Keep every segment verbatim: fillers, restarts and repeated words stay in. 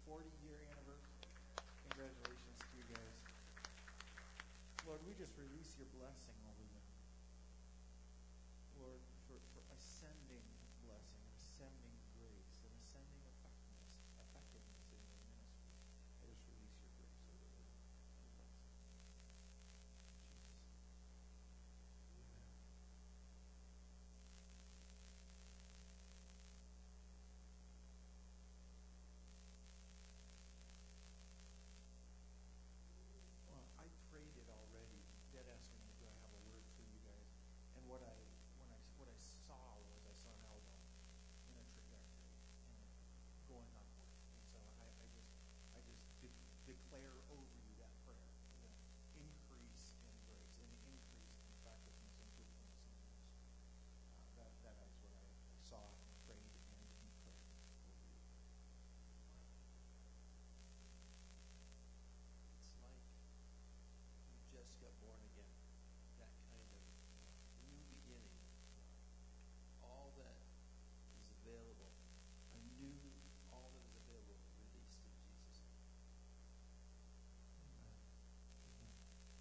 forty-year anniversary. Congratulations to you guys. Lord, we just release your blessing over them. Lord, for, for ascending blessing, ascending grace, and ascending effectiveness, effectiveness in your ministry. I just release your grace over them. Your blessing. Jesus. Amen. Well, I prayed it already. Dad asked me, do I have a word for you guys? And what I when I what I saw was I saw an elbow in a trajectory and going upward. And so I, I just I just de- declare over you that prayer, that increase in grace, and increase in effectiveness and fruitfulness in ministry. Uh, that that is what I saw, prayed, and declared over you. It's like you just got born again. That kind of new beginning. All that is available, a new, all that is available, released in Jesus' name. Amen. Amen.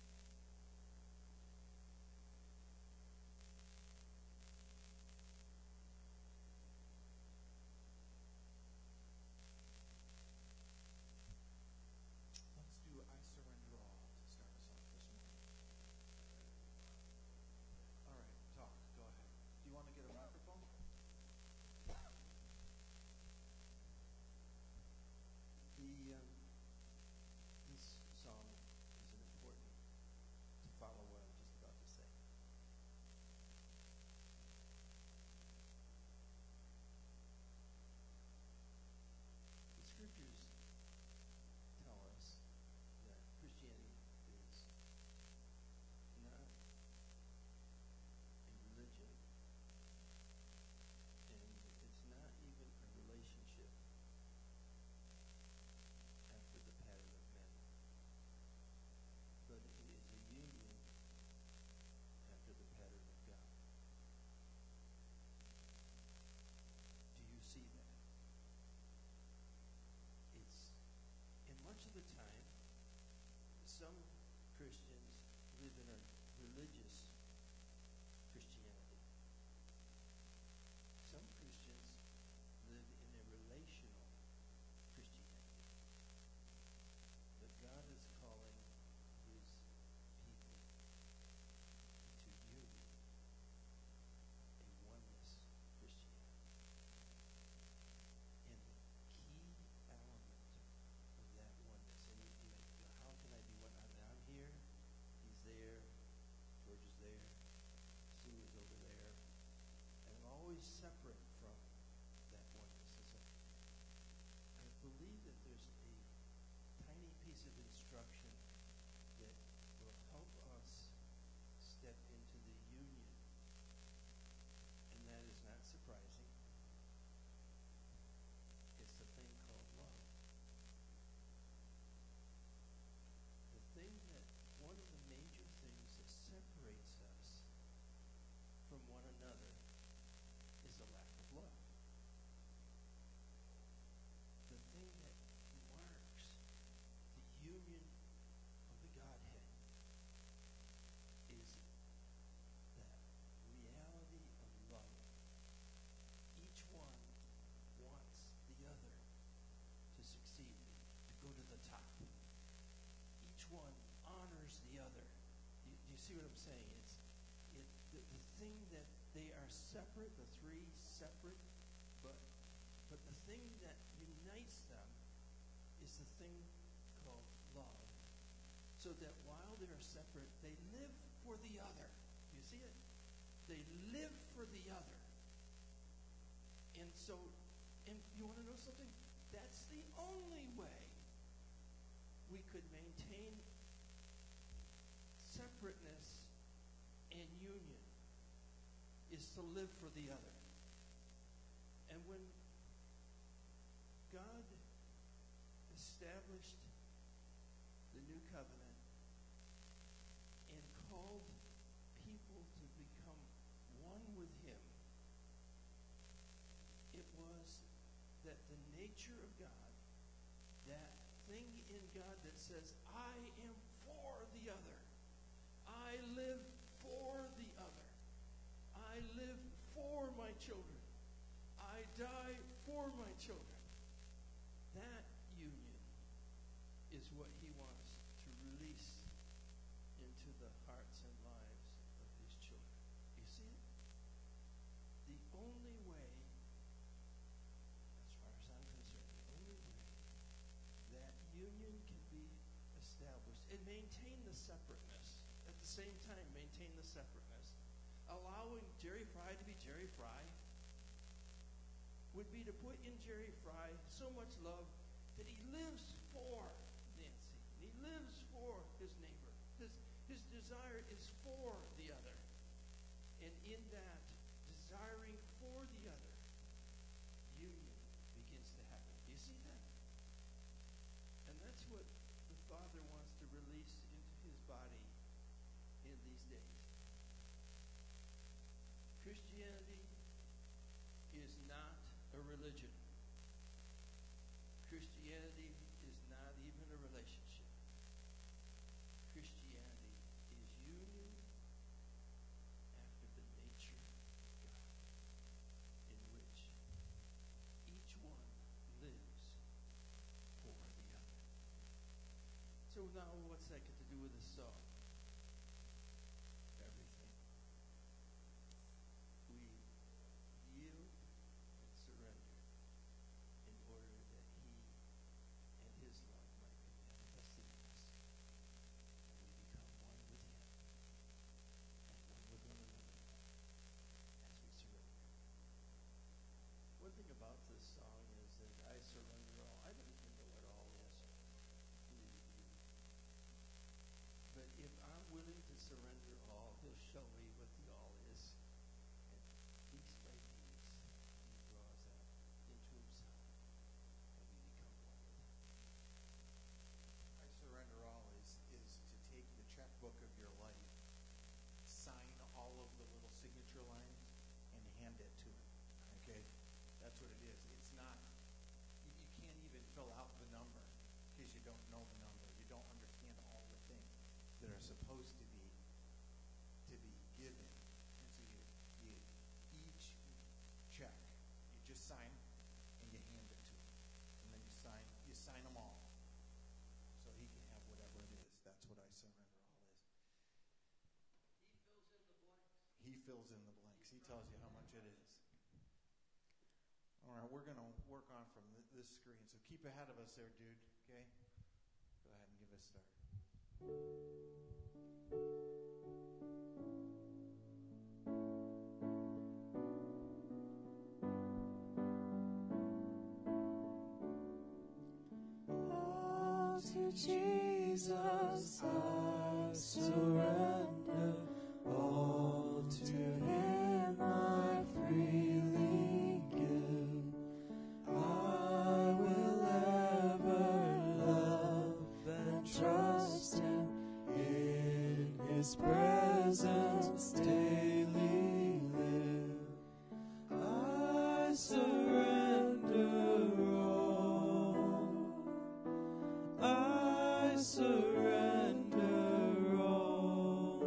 Let's do I Surrender All to start us off this morning. All right, talk. Go ahead. Do you want to get a microphone? The um, this song is an important to follow what I'm just about to say. The scriptures tell us that Christianity is not a religion, and it's not even a relationship after the pattern of men, but it is a union after the pattern of God. Do you see that? It's, and much of the time, some Christians live in a religious Christianity. Some Christians live in a relational Christianity. But God is calling his people to unity, a oneness Christianity. And the key element of that oneness, and you, you know, how can I be one? I mean, I'm here, he's there, George is there, Sue is over there, and I'm always separate from that oneness. And so I believe that there's a tiny piece of instruction that will help us step into the union. And that is not surprising. It's the thing called love. The thing that, one of the major things that separates us from one another is a lack of love. The thing that marks the union of the Godhead is that reality of love. Each one wants the other to succeed, to go to the top. Each one honors the other. Do you, do you see what I'm saying? It's it, the, the thing that they are separate, the three separate, but but the thing that unites them is the thing called love. So that while they're separate, they live for the other. You see it? They live for the other. And so, and you want to know something? That's the only way we could maintain separateness and union, is to live for the other. And when God established the new covenant and called people to become one with him, it was that the nature of God that thing in God that says, I am for the other. I live for the other. I live for my children. I die for my children. That union is what he wants to release into the hearts and lives of his children. You see it? The only way, as far as I'm concerned, the only way that union can be established and maintain the separateness, at the same time maintain the separateness, allowing Jerry Fry to be Jerry Fry, would be to put in Jerry Fry so much love that he lives for Nancy. And he lives for his neighbor. His, his desire is for the other. And in that, desiring for the other, union begins to happen. Do you see that? And that's what the Father wants to release into his body in these days. Christianity is not a religion. Christianity is not even a relationship. Christianity is union after the nature of God, in which each one lives for the other. So now what's that got to do with this song? Everything. We yield and surrender in order that he and his love might be manifested in us. And we become one with him and one with one another as we surrender. One thing about this song is that I surrender all. I don't even know what all is. But if I'm willing to surrender all, he'll show me what the all is. And piece by piece, he draws that into himself. And we become one with him. I surrender all is, is to take the checkbook of your life, sign all of the little signature lines, and hand it to him. Okay? That's what it is. It's not, you, you can't even fill out the number because you don't know the number. You don't understand all the things that are supposed to be to be given. And so you, you each check, you just sign and you hand it to him. And then you sign you sign them all. So he can have whatever it is. That's what I surrender all is. He fills in the blanks. He tells you how much it is. All right, we're going to work on from th- this screen. So keep ahead of us there, dude. Okay? Go ahead and give us a start. All to Jesus I surrender, all to him I freely give. I will ever love and trust him, in his presence daily live. I surrender all. I surrender all,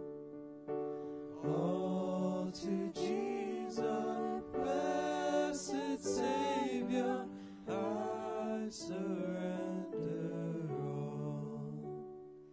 all to Jesus, blessed Savior. I surrender all,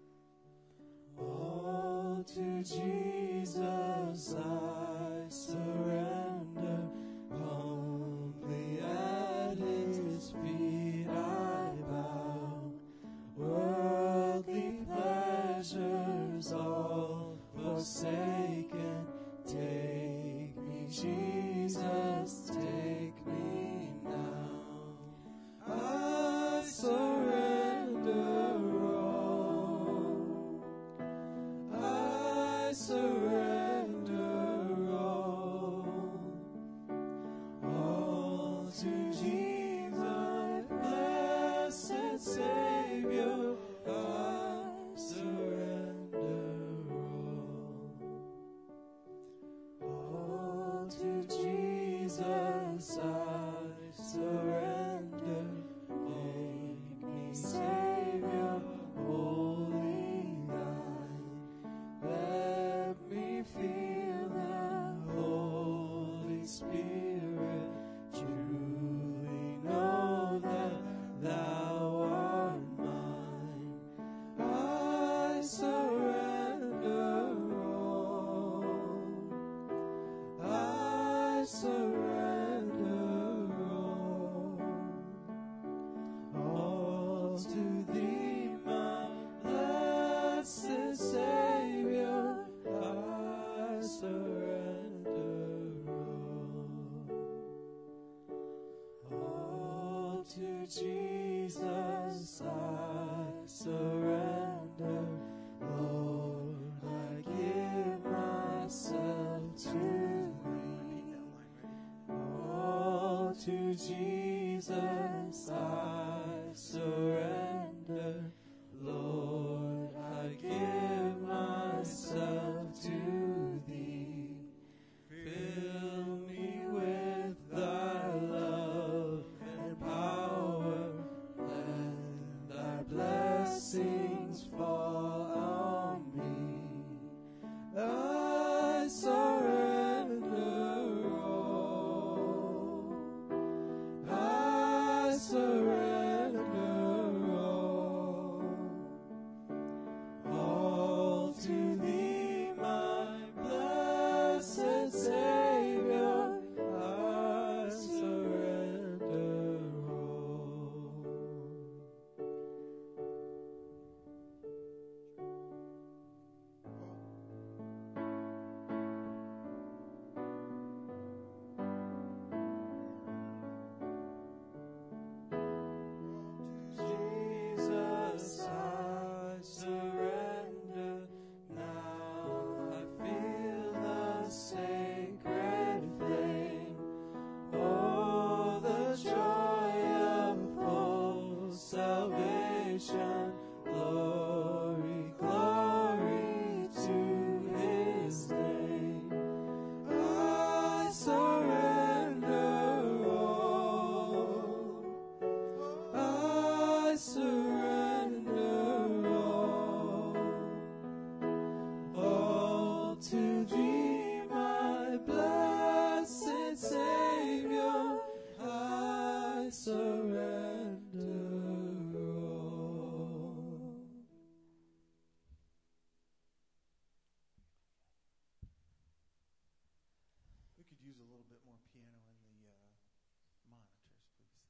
all to Jesus. I surrender, humbly at his feet I bow. Worldly pleasures all forsaken, take me, Jesus, take me now. I surrender all. I surrender all. All to Jesus, blessed Savior, I surrender all. All to Jesus I surrender, make Jesus I surrender. Lord, I give myself to Thee. All to Jesus I surrender. Lord, I give myself to Thee. Fill me with Thy love and power. Let Thy blessings fall on me. I surrender all. I surrender all. All to Thee, my blessed Savior, I surrender all. Jesus, I surrender. Now I feel the sacred flame. Oh, the joy of full salvation. Glory, glory to His name. I surrender all. I surrender all. All to Thee, my blessed Savior, I surrender all. We could use a little bit more piano in the uh, monitors, please.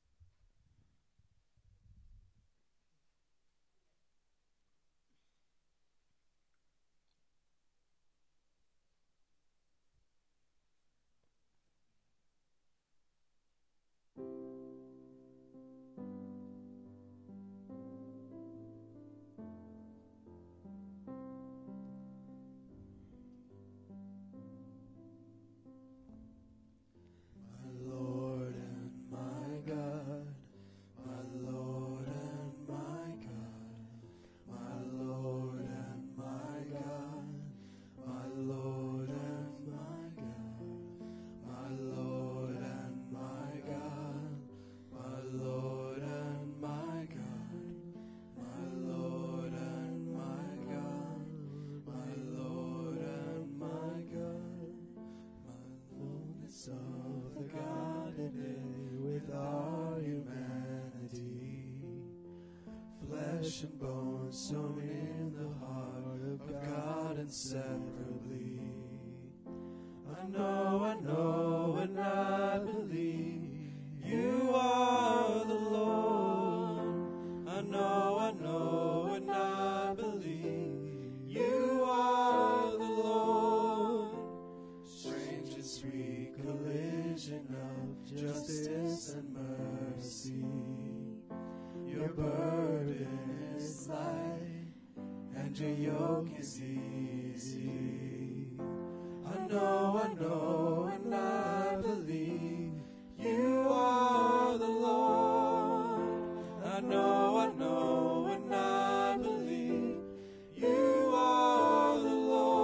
My Lord and my God, my Lord and my God, my Lord and my God, my Lord and my God, my Lord and my God, my Lord and my God, my Lord and my God, my Lord and my God. My fullness of the Godhead with our humanity, flesh and bone sewn in the heart of God inseparably. I know, I know, and I believe You are the Lord. I know, I know, and I believe You are the Lord. Strange and sweet collision of justice and mercy. Your burden is light, and Your yoke is easy. I know, I know, and I believe You are the Lord. I know, I know, and I believe You are the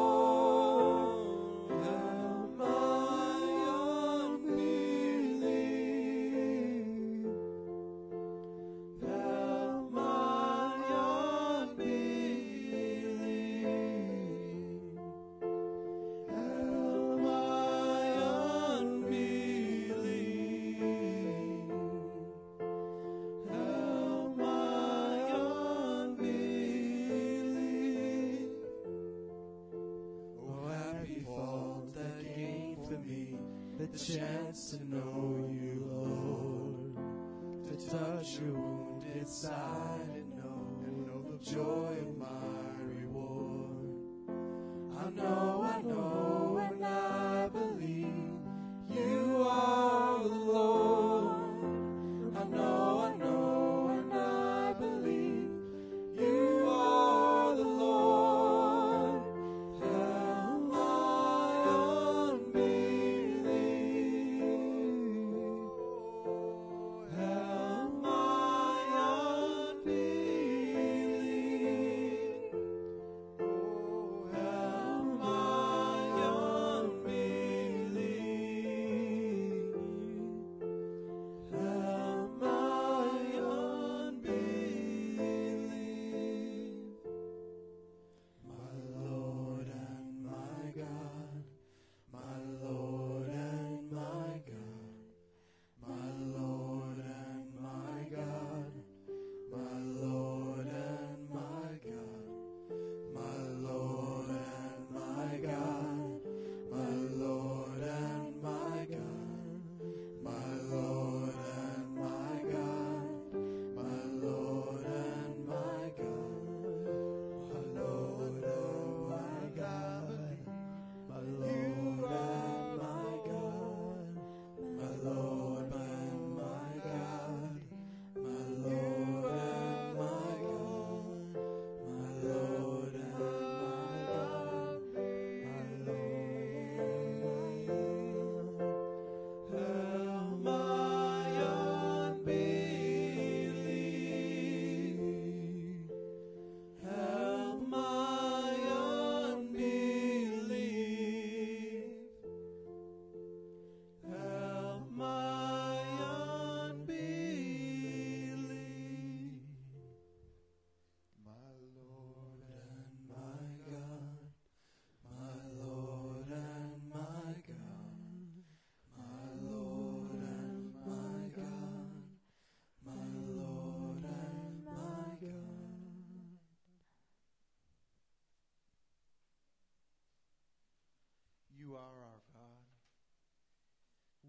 Lord. Help my unbelief. Help my unbelief. Help my unbelief. Help my unbelief. Oh, happy fault that gained for me the chance to know You, Lord, to touch Your wounded side and know, and know the joy of my reward. I know, I know, and I believe You are the Lord. I know, I know,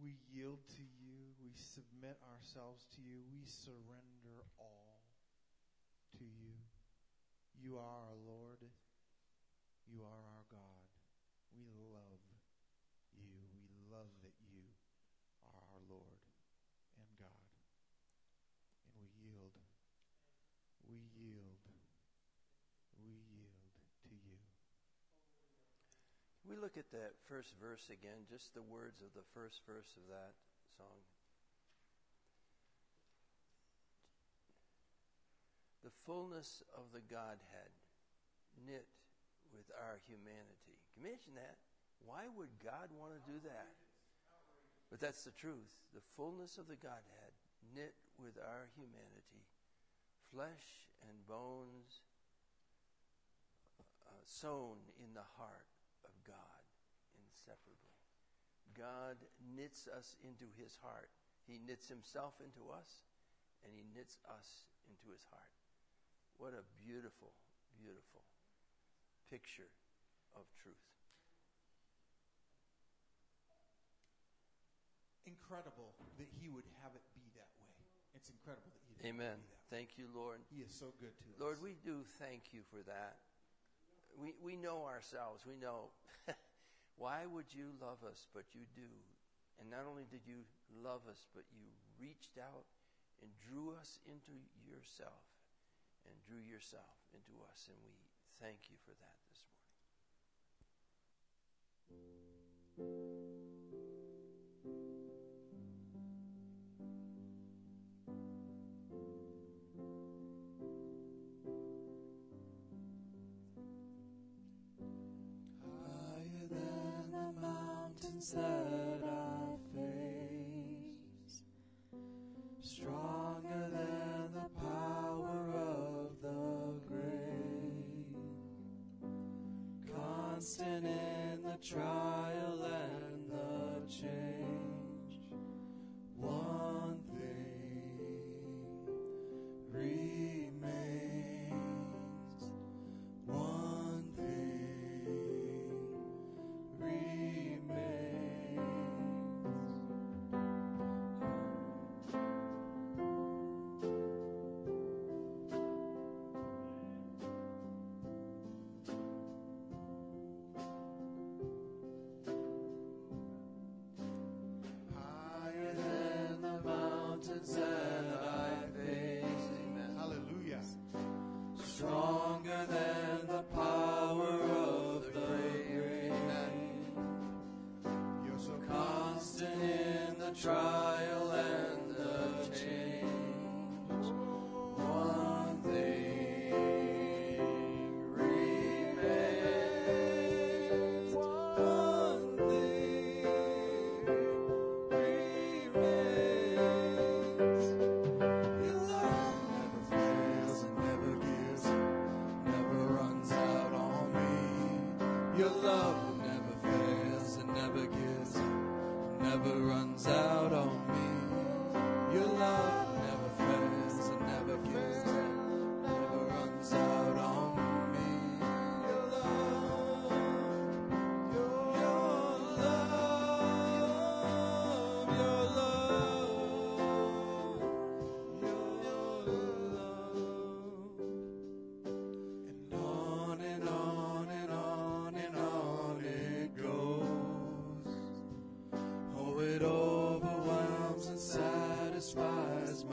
We yield to you. We submit ourselves to you. We surrender all to you. You are our Lord. You are our God. We love you. We love that you are our Lord and God. And we yield. We yield. We yield to you. We look at that first verse again, just the words of the first verse of that song. The fullness of the Godhead knit with our humanity. Can you imagine that? Why would God want to do that? But that's the truth. The fullness of the Godhead knit with our humanity. Flesh and bones uh, sewn in the heart of God inseparably. God knits us into his heart. He knits himself into us, and he knits us into his heart. What a beautiful, beautiful picture of truth. Incredible that he would have it be that way. It's incredible that he would Amen. have it be that way. Thank you, Lord. He is so good to us. Lord, we do thank you for that. We we know ourselves. We know. Why would you love us? But you do. And not only did you love us, but you reached out and drew us into yourself and drew yourself into us. And we thank you for that this morning. Higher than the mountains that I face, stronger than the power of the grave, constant in the trial and the change. One thing remains. One thing remains. Higher than the mountains that I face. Hallelujah. Stronger than the power of the grave. You're so constant in the trial and the change. One thing remains. One thing remains. Your love never fails and never gives, never runs out on me. Your love never fails and never gives, never runs out on me. Your love never fails and never gives, never runs out on me. Your love, your love, your love, your love. And on and on and on and on it goes. Oh, it overwhelms and satisfies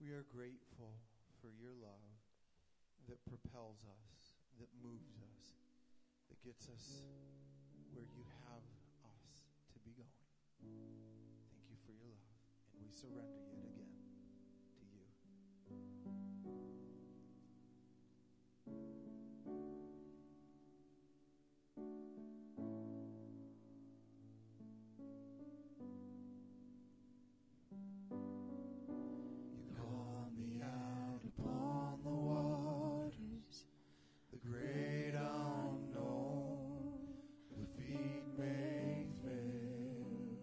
We are grateful for your love that propels us, that moves us, that gets us where you have us to be going. Thank you for your love, and we surrender yet again to you. You call me out upon the waters, the great unknown, the feet may fail,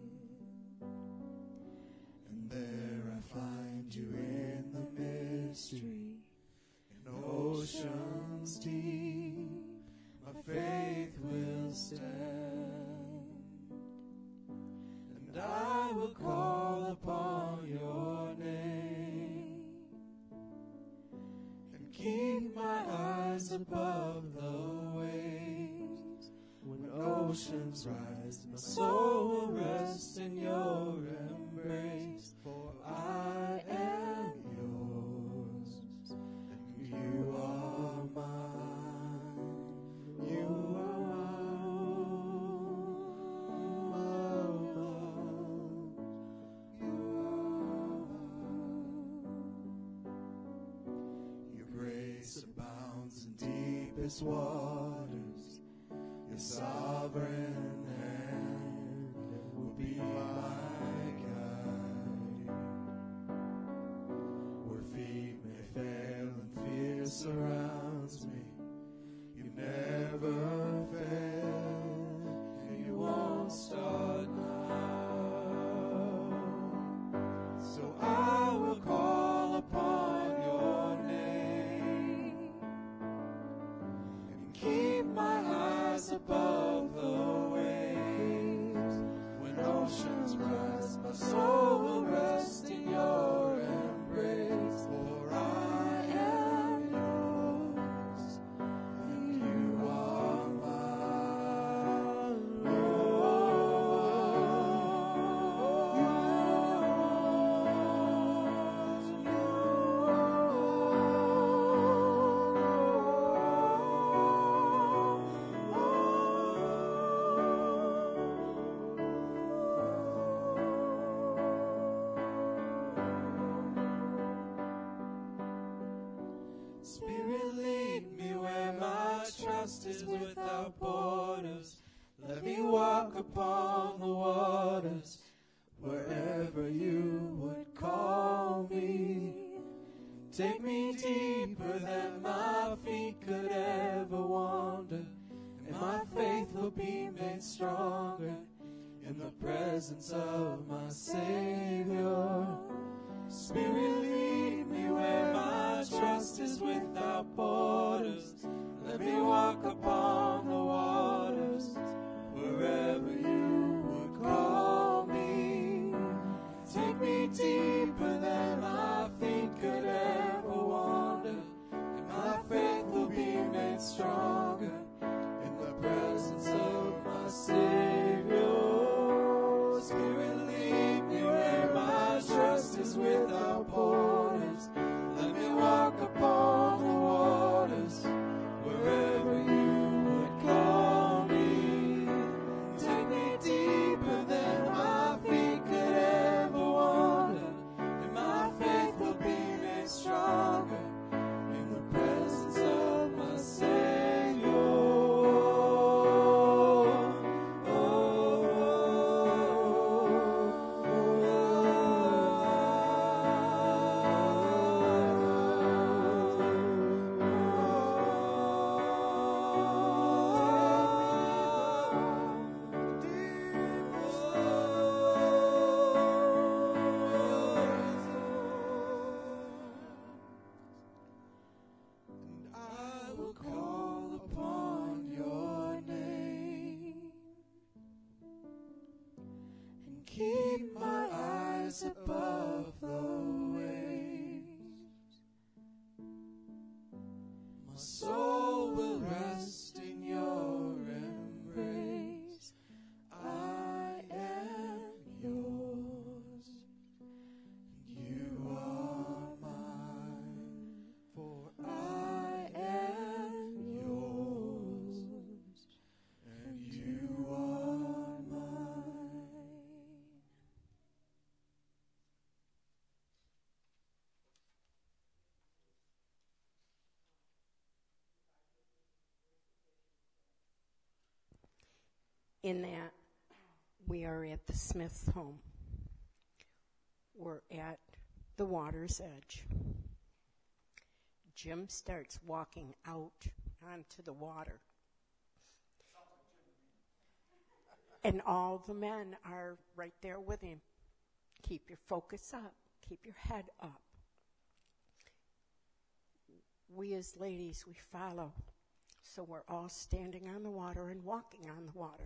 and there I find you in the mystery, in oceans deep, my faith will stand, and I will call upon your name, and keep my eyes above the waves. When oceans rise, my soul will rest in your embrace, for I am yours, and you are mine. You are abounds in deepest waters, your sovereign hand will be my guide. Where feet may fail and fear surrounds me, you never fail, and you won't start now. So I will call upon your name, keep my eyes above the waves. When oceans rise, my soul will rest in your embrace, for I am yours, and you are mine. Spirit, lead me where my trust is without borders. Let me walk upon the waters, wherever you would call me. Take me deeper than my feet could ever wander, and my faith will be made stronger in the presence of my Savior. Spirit, lead me where my trust is without borders. Let me walk upon the waters, wherever you would call me. Take me deeper than my feet could ever wander, and my faith will be made stronger in the presence of my Savior. Spirit, lead me where my trust is without borders. Let me walk upon the waters, wherever you would call me. Take me deeper than my feet could ever wander, and my faith will be made stronger in the presence of my Savior. And I will call upon your name, and keep my eyes above the waves. My soul will rest in your embrace. I am yours, and you are mine. in that we are at the Smith's home. We're at the water's edge. Jim starts walking out onto the water. And all the men are right there with him. Keep your focus up. Keep your head up. We as ladies, we follow. So we're all standing on the water and walking on the water.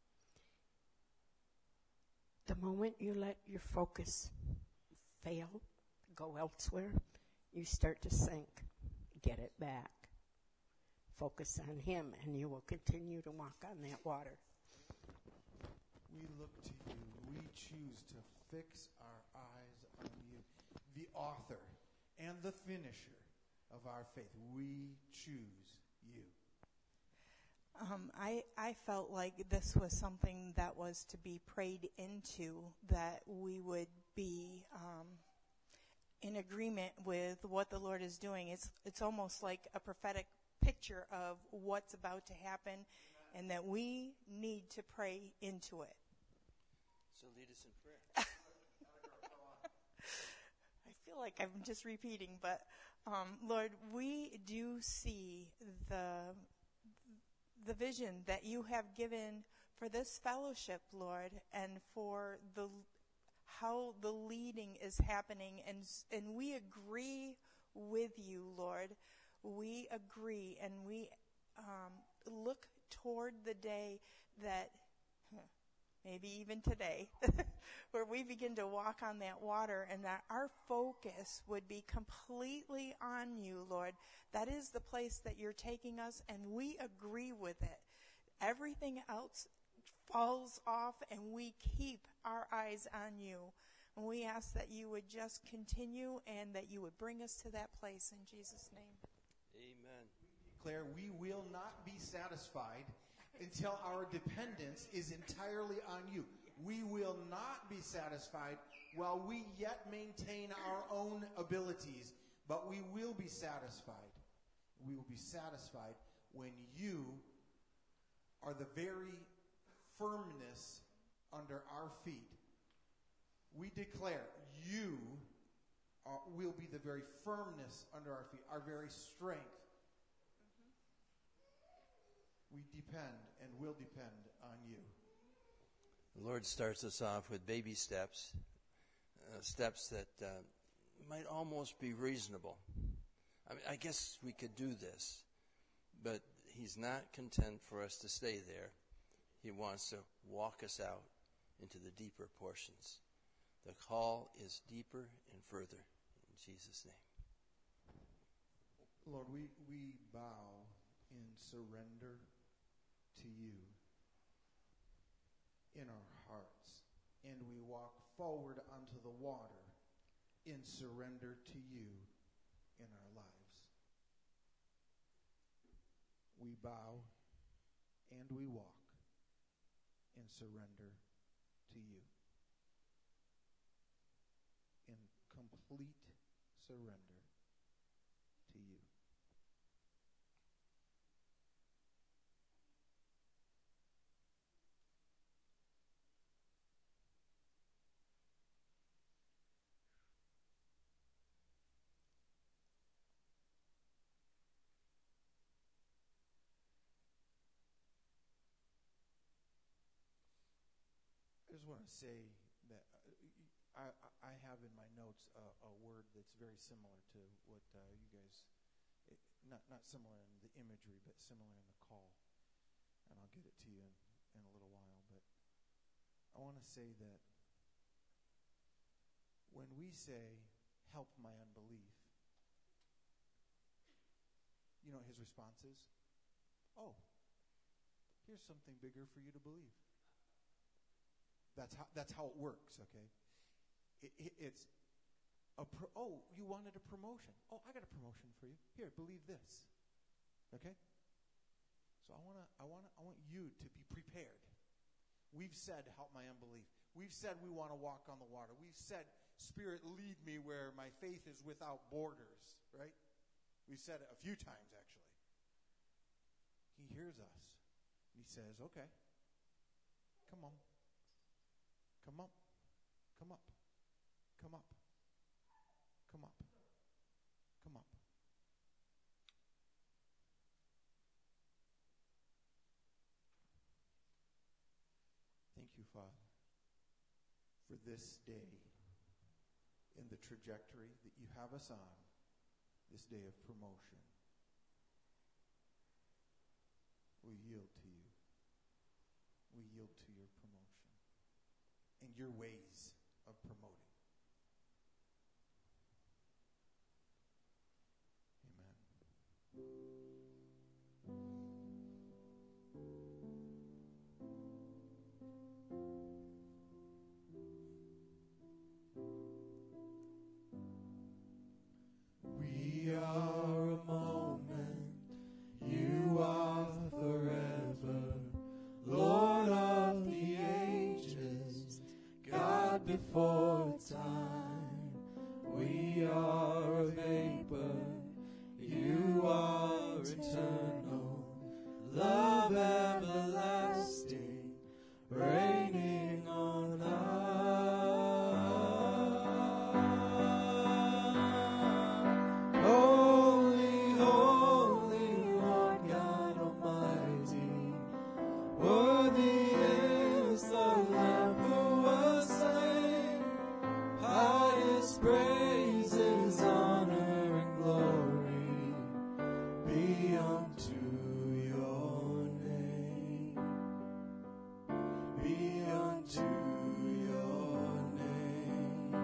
The moment you let your focus fail, go elsewhere, you start to sink. Get it back. Focus on him, and you will continue to walk on that water. We look to you. We choose to fix our eyes on you, the author and the finisher of our faith. We choose you. Um, I, I felt like this was something that was to be prayed into, that we would be um, in agreement with what the Lord is doing. It's it's almost like a prophetic picture of what's about to happen, and that we need to pray into it. So lead us in prayer. I feel like I'm just repeating, but um, Lord, we do see the the vision that you have given for this fellowship, Lord, and for the how the leading is happening, and and we agree with you, Lord. We agree, and we um, look toward the day that, maybe even today, where we begin to walk on that water, and that our focus would be completely on you, Lord. That is the place that you're taking us, and we agree with it. Everything else falls off, and we keep our eyes on you. And we ask that you would just continue, and that you would bring us to that place in Jesus' name. Amen. Declare we will not be satisfied until our dependence is entirely on you. We will not be satisfied while we yet maintain our own abilities, but we will be satisfied. We will be satisfied when you are the very firmness under our feet. We declare you are, will be the very firmness under our feet, our very strength. We depend and will depend on you. The Lord starts us off with baby steps, uh, steps that uh, might almost be reasonable. I mean, I guess we could do this, but he's not content for us to stay there. He wants to walk us out into the deeper portions. The call is deeper and further, in Jesus' name. Lord, we, we bow in surrender to you in our hearts, and we walk forward onto the water in surrender to you in our lives. We bow and we walk in surrender to you, in complete surrender to you. I just want to say that I, I have in my notes a, a word that's very similar to what uh, you guys, it, not not similar in the imagery, but similar in the call. And I'll get it to you in, in a little while. But I want to say that when we say, help my unbelief, you know what his response is? Oh, here's something bigger for you to believe. That's how that's how it works, okay? It, it, it's a pro, oh, you wanted a promotion. Oh, I got a promotion for you. Here, believe this. Okay? So I want to I want to I want you to be prepared. We've said help my unbelief. We've said we want to walk on the water. We've said Spirit lead me where my faith is without borders, right? We've said it a few times actually. He hears us. He says, "Okay. Come on. Come up. Come up. Come up. Come up. Come up. Thank you, Father, for this day in the trajectory that you have us on, this day of promotion. We yield to you. We yield to your promotion and your ways of promoting. We are a moment, you are forever, Lord of the ages, God before time. We are a vapor, you are eternal, love everlasting, reigning on high. Holy, holy, Lord God Almighty, worthy is the Lamb who was slain. Highest praises, honor, and glory be unto your name. Be unto your name.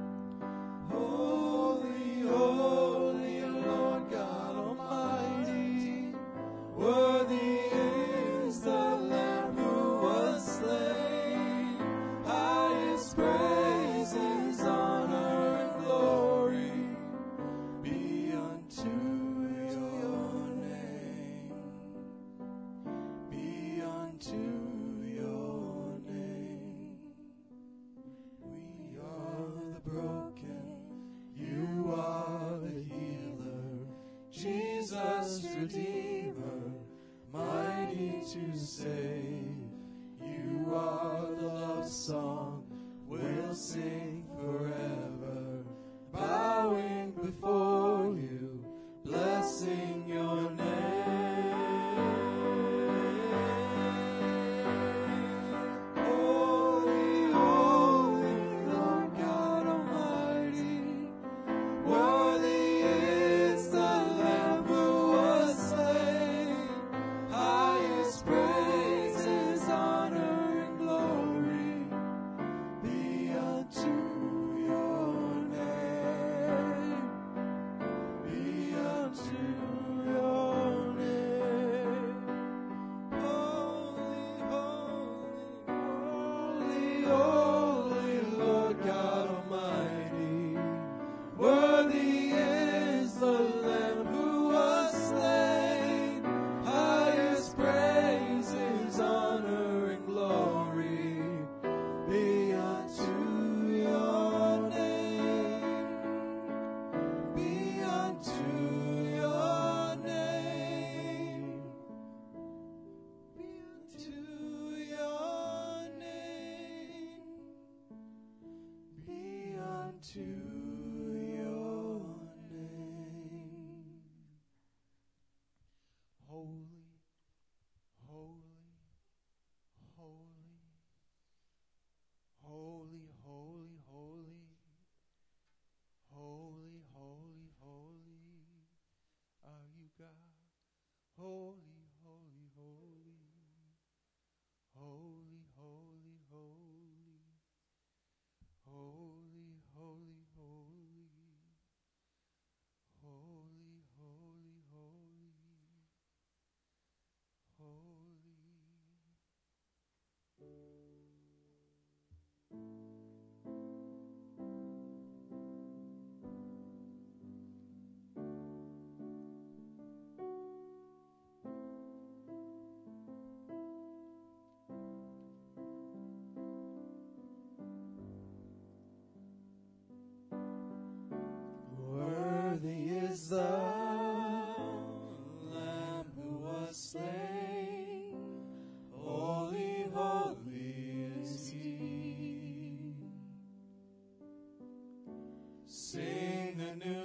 Holy, holy, Lord God Almighty, worthy is the Lamb who was slain. Highest praises, honor, and glory be unto your name. Be unto your name. We are the broken, you are the healer, Jesus Redeemer, mighty to save. You are the love song we'll sing forever, bowing before you, blessing your name. Holy, holy, Lord God Almighty, worthy is the Lamb who was slain. Highest praises, honor, and glory be unto your name. Be unto your name. Holy, holy, holy, holy, Lord God Almighty, worthy is the Lamb who was slain. Highest praises, honor, and glory be unto your name. Be unto your name. Be unto your name. Be unto your name. Holy, holy, holy, holy, holy, holy, holy, holy, holy are you, God. Holy, holy, holy, holy, holy, holy, holy, holy, holy.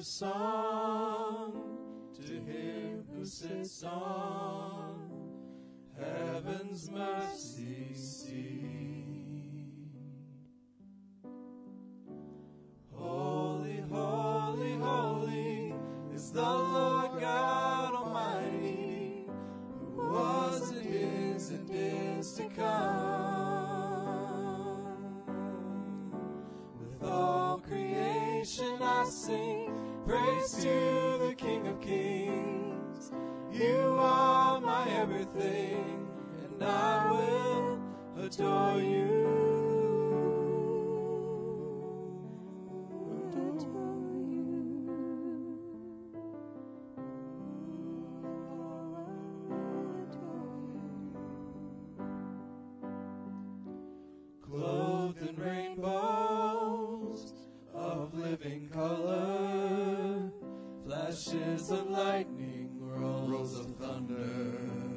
song to him who sits on heaven's mercy seat. Holy, holy, holy is the Lord God Almighty, who was and is and is to come. With all creation I sing praise to the King of Kings. You are my everything, and I will adore you. Clothed in rainbows of living color, flashes of lightning, rolls of thunder.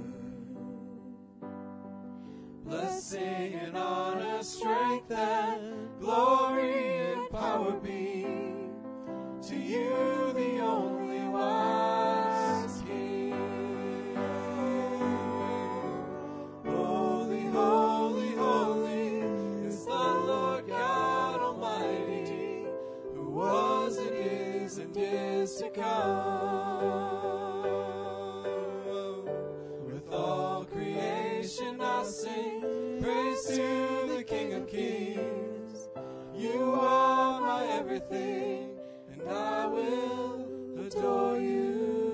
Blessing and honor, strength and glory and power be to you, the only wise King. Holy, holy, holy is the Lord God Almighty, who was and is and is to come. With all creation I sing praise to the King of Kings. You are my everything, and I will adore you.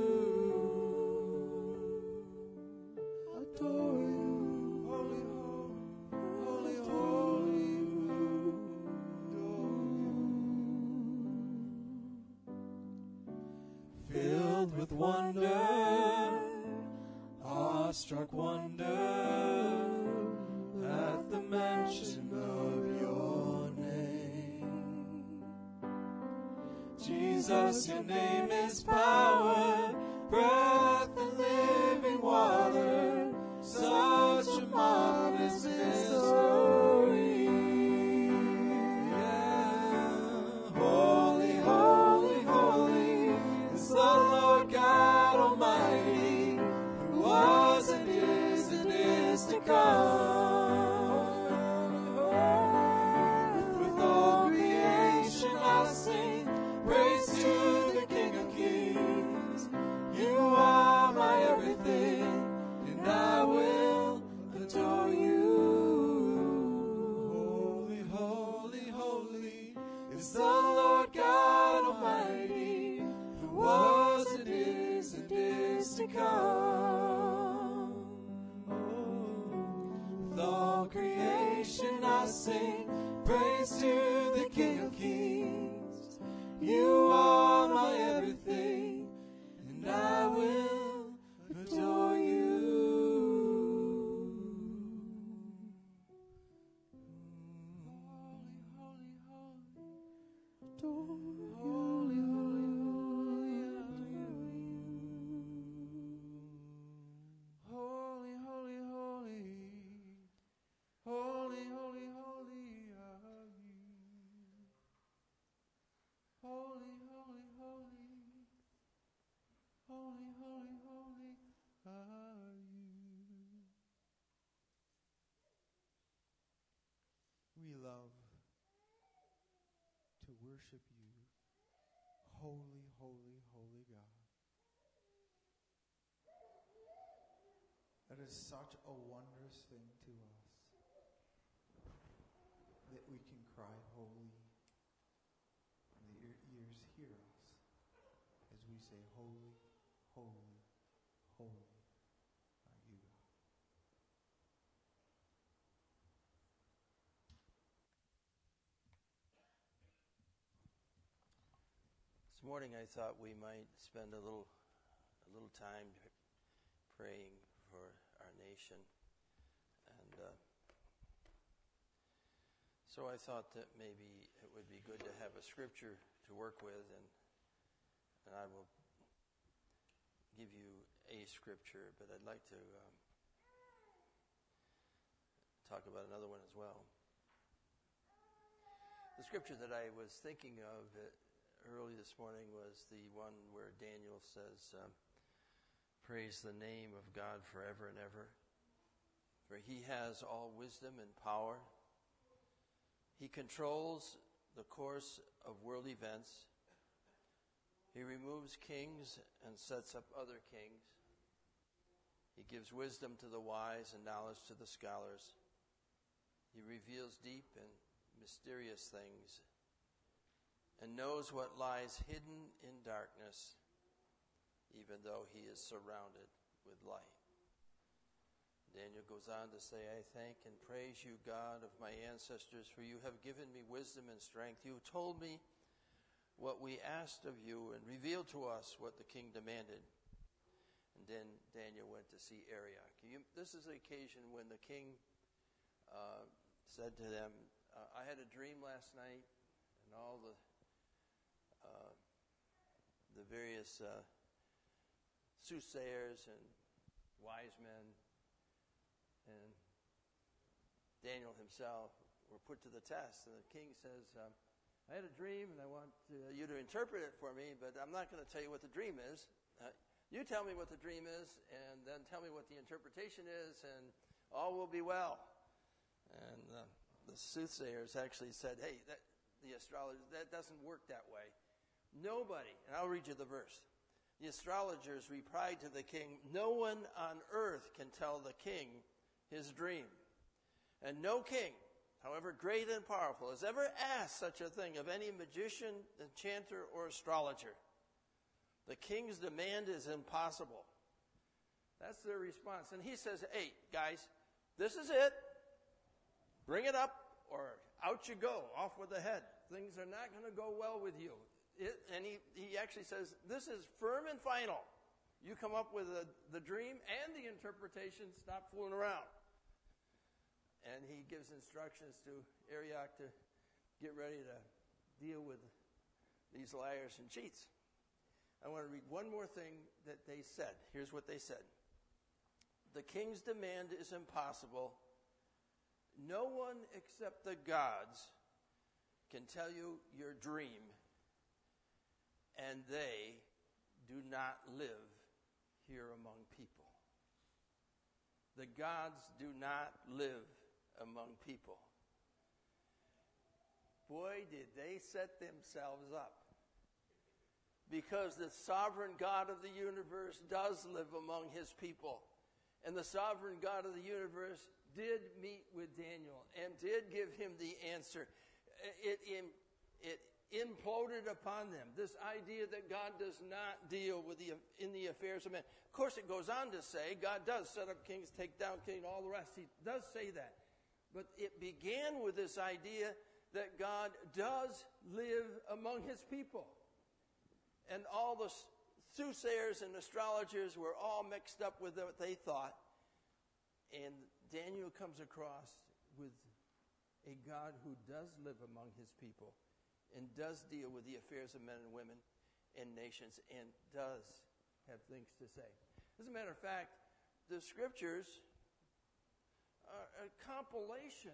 Adore you. Holy, holy, holy, holy, adore you. Filled with wonder, awestruck wonder at the mention of your name. Jesus, your name is power, breath and living water, such a marvelous mystery. Yeah. Holy, holy, holy is the Lord God Almighty, who was and is and is to come. With all creation I sing praise to the King of Kings. You are my everything, and I will adore you. Holy, holy, holy is the Lord God Almighty, who was and is and is to come. With all creation I sing praise to the King of Kings. You are my everything, and I will adore you. Holy, holy, holy, adore you. Holy, holy, holy, adore you. Holy, holy, holy, holy, holy, holy are you. Holy, holy, holy, holy, holy, holy are you. We love to worship you, holy, holy, holy God. That is such a wondrous thing to us, that we can cry holy, and that your ears hear us as we say holy, holy, holy are you, God. This morning I thought we might spend a little a little time praying for our nation. And uh, so I thought that maybe it would be good to have a scripture to work with, and and I will give you a scripture, but I'd like to um, talk about another one as well. The scripture that I was thinking of uh, early this morning was the one where Daniel says, um, praise the name of God forever and ever, for he has all wisdom and power. He controls the course of world events. He removes kings and sets up other kings. He gives wisdom to the wise and knowledge to the scholars. He reveals deep and mysterious things and knows what lies hidden in darkness, even though he is surrounded with light. Daniel goes on to say, I thank and praise you, God of my ancestors, for you have given me wisdom and strength. You told me what we asked of you and revealed to us what the king demanded. And then Daniel went to see Arioch. You, this is the occasion when the king uh, said to them, uh, I had a dream last night, and all the uh, the various uh, soothsayers and wise men and Daniel himself were put to the test. And the king says, um, I had a dream, and I want uh, you to interpret it for me, but I'm not going to tell you what the dream is. Uh, you tell me what the dream is, and then tell me what the interpretation is, and all will be well. And uh, the soothsayers actually said, hey, that, the astrologers, that doesn't work that way. Nobody, and I'll read you the verse. The astrologers replied to the king, no one on earth can tell the king his dream. And no king, however great and powerful, has ever asked such a thing of any magician, enchanter, or astrologer. The king's demand is impossible. That's their response. And he says, hey, guys, this is it. Bring it up, or out you go, off with the head. Things are not going to go well with you. It, and he, he actually says, this is firm and final. You come up with a, the dream and the interpretation, stop fooling around. And he gives instructions to Arioch to get ready to deal with these liars and cheats. I want to read one more thing that they said. Here's what they said. The king's demand is impossible. No one except the gods can tell you your dream, and they do not live here among people. The gods do not live among people. Boy, did they set themselves up. Because the sovereign God of the universe does live among his people. And the sovereign God of the universe did meet with Daniel and did give him the answer. It, it, it imploded upon them, this idea that God does not deal with the in the affairs of men. Of course, it goes on to say God does set up kings, take down kings, all the rest. He does say that. But it began with this idea that God does live among his people. And all the soothsayers and astrologers were all mixed up with what they thought. And Daniel comes across with a God who does live among his people and does deal with the affairs of men and women and nations and does have things to say. As a matter of fact, the scriptures are a compilation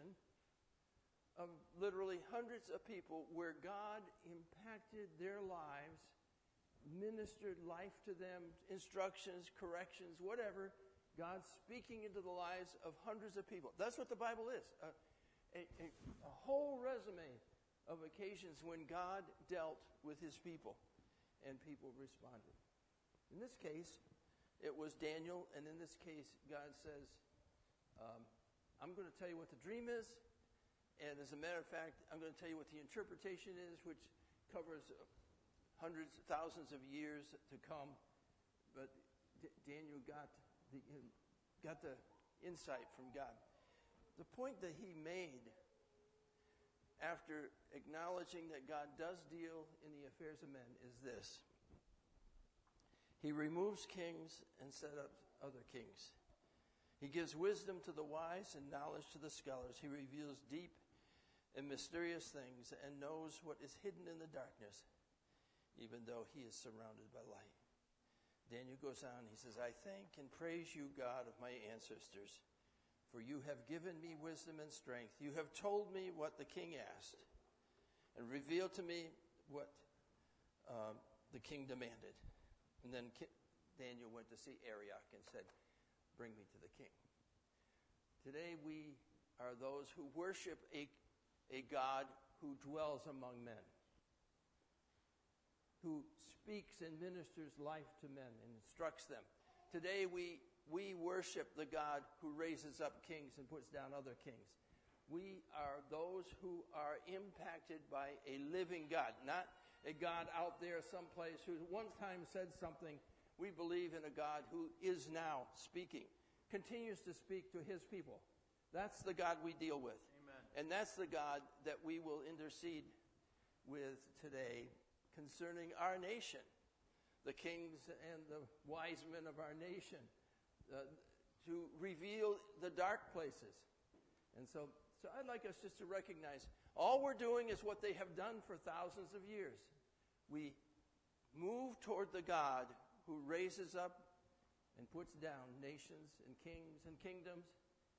of literally hundreds of people where God impacted their lives, ministered life to them, instructions, corrections, whatever. God speaking into the lives of hundreds of people. That's what the Bible is. A, a, a, a whole resume of occasions when God dealt with his people and people responded. In this case, it was Daniel, and in this case, God says, um, I'm going to tell you what the dream is, and as a matter of fact, I'm going to tell you what the interpretation is, which covers hundreds, thousands of years to come. But D- Daniel got the, got the insight from God. The point that he made after acknowledging that God does deal in the affairs of men is this. He removes kings and set up other kings. He gives wisdom to the wise and knowledge to the scholars. He reveals deep and mysterious things and knows what is hidden in the darkness, even though he is surrounded by light. Daniel goes on, he says, I thank and praise you, God of my ancestors, for you have given me wisdom and strength. You have told me what the king asked, and revealed to me what um, the king demanded. And then Ki- Daniel went to see Arioch and said, bring me to the king. Today we are those who worship a, a God who dwells among men, who speaks and ministers life to men and instructs them. Today we we worship the God who raises up kings and puts down other kings. We are those who are impacted by a living God, not a God out there someplace who one time said something. We believe in a God who is now speaking, continues to speak to his people. That's the God we deal with. Amen. And that's the God that we will intercede with today concerning our nation, the kings and the wise men of our nation, uh, to reveal the dark places. And so, so I'd like us just to recognize all we're doing is what they have done for thousands of years. We move toward the God who raises up and puts down nations and kings and kingdoms,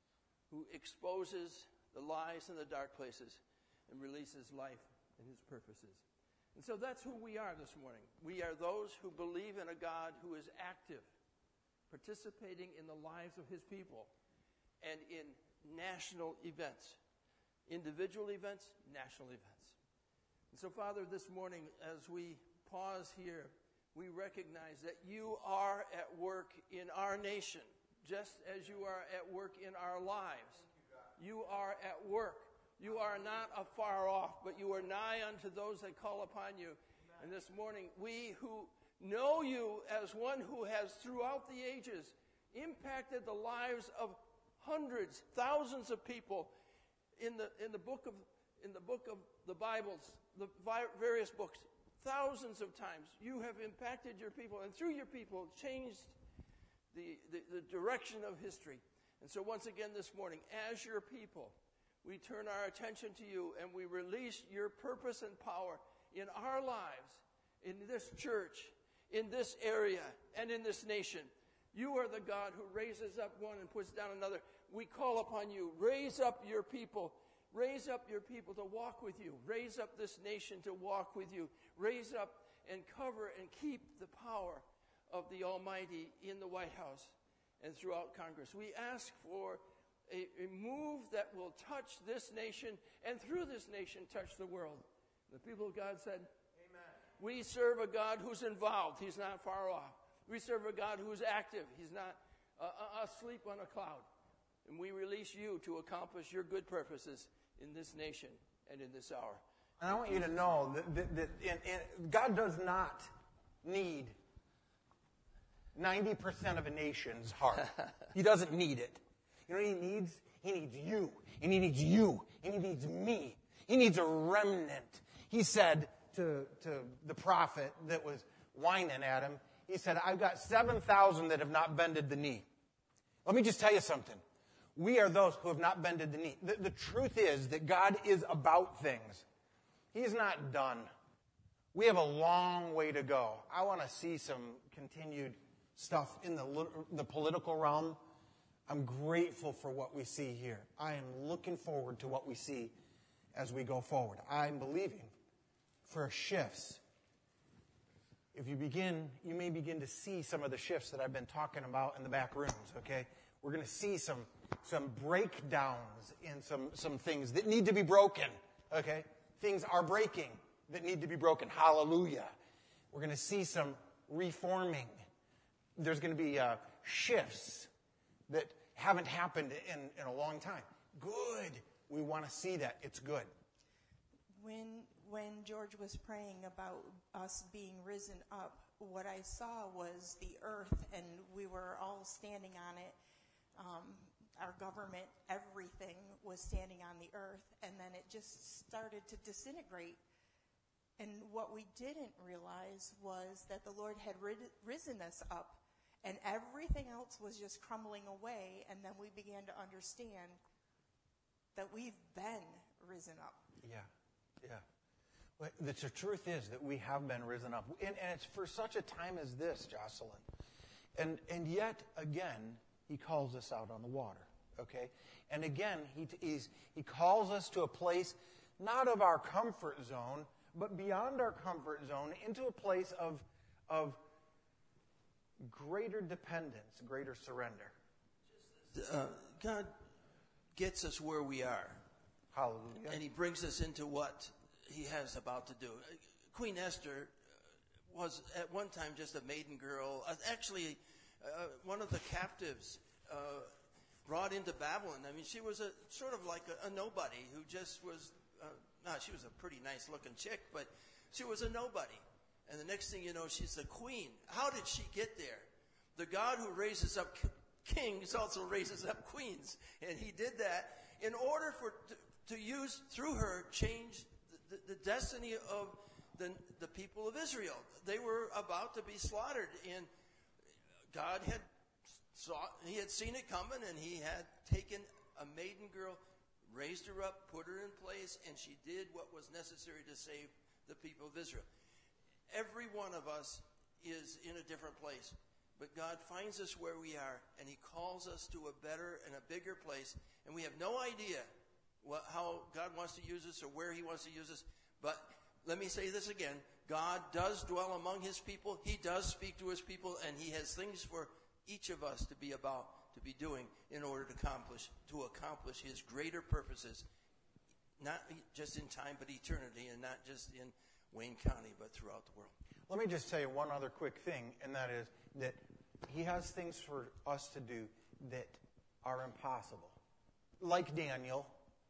who exposes the lies and the dark places and releases life and his purposes. And so that's who we are this morning. We are those who believe in a God who is active, participating in the lives of his people and in national events, individual events, national events. And so, Father, this morning, as we pause here, we recognize that you are at work in our nation, just as you are at work in our lives. You are at work. You are not afar off, but you are nigh unto those that call upon you. And this morning, we who know you as one who has throughout the ages impacted the lives of hundreds, thousands of people in the in the book of in the book of the Bibles, the various books, thousands of times. You have impacted your people, and through your people changed the, the, the direction of history. And so once again this morning, as your people, we turn our attention to you and we release your purpose and power in our lives, in this church, in this area, and in this nation. You are the God who raises up one and puts down another. We call upon you. Raise up your people. Raise up your people to walk with you. Raise up this nation to walk with you. Raise up and cover and keep the power of the Almighty in the White House and throughout Congress. We ask for a, a move that will touch this nation and through this nation touch the world. The people of God said, amen. We serve a God who's involved. He's not far off. We serve a God who's active. He's not uh, asleep on a cloud. And we release you to accomplish your good purposes in this nation and in this hour. And I want you to know that, that, that in, in, God does not need ninety percent of a nation's heart. He doesn't need it. You know what he needs? He needs you. And he needs you. And he needs me. He needs a remnant. He said to, to the prophet that was whining at him, he said, I've got seven thousand that have not bended the knee. Let me just tell you something. We are those who have not bended the knee. The, the truth is that God is about things. He's not done. We have a long way to go. I want to see some continued stuff in the, the political realm. I'm grateful for what we see here. I am looking forward to what we see as we go forward. I'm believing for shifts. If you begin, you may begin to see some of the shifts that I've been talking about in the back rooms, okay? We're going to see some some breakdowns in some, some things that need to be broken, okay? Things are breaking that need to be broken. Hallelujah. We're going to see some reforming. There's going to be uh, shifts that haven't happened in, in a long time. Good. We want to see that. It's good. When when George was praying about us being risen up, what I saw was the earth, and we were all standing on it. Um, our government, everything was standing on the earth, and then it just started to disintegrate. And what we didn't realize was that the Lord had rid- risen us up, and everything else was just crumbling away, and then we began to understand that we've been risen up. Yeah, yeah. Well, the truth is that we have been risen up. And, and it's for such a time as this, Jocelyn. And and yet, again, he calls us out on the water, okay? And again, he he's, he calls us to a place not of our comfort zone, but beyond our comfort zone into a place of, of greater dependence, greater surrender. Uh, God gets us where we are. Hallelujah. And he brings us into what he has about to do. Queen Esther was at one time just a maiden girl. Uh, actually, uh, one of the captives uh, brought into Babylon. I mean, she was a sort of like a, a nobody who just was, uh, nah, she was a pretty nice looking chick, but she was a nobody. And the next thing you know, she's the queen. How did she get there? The God who raises up kings also raises up queens. And he did that in order for to, to use, through her, change the, the, the destiny of the, the people of Israel. They were about to be slaughtered. And God had saw, he had seen it coming, and he had taken a maiden girl, raised her up, put her in place, and she did what was necessary to save the people of Israel. Every one of us is in a different place. But God finds us where we are, and he calls us to a better and a bigger place. And we have no idea what, how God wants to use us or where he wants to use us. But let me say this again. God does dwell among his people. He does speak to his people, and he has things for each of us to be about, to be doing in order to accomplish, to accomplish his greater purposes. Not just in time, but eternity, and not just in Wayne County, but throughout the world. Let me just tell you one other quick thing, and that is that he has things for us to do that are impossible. Like Daniel,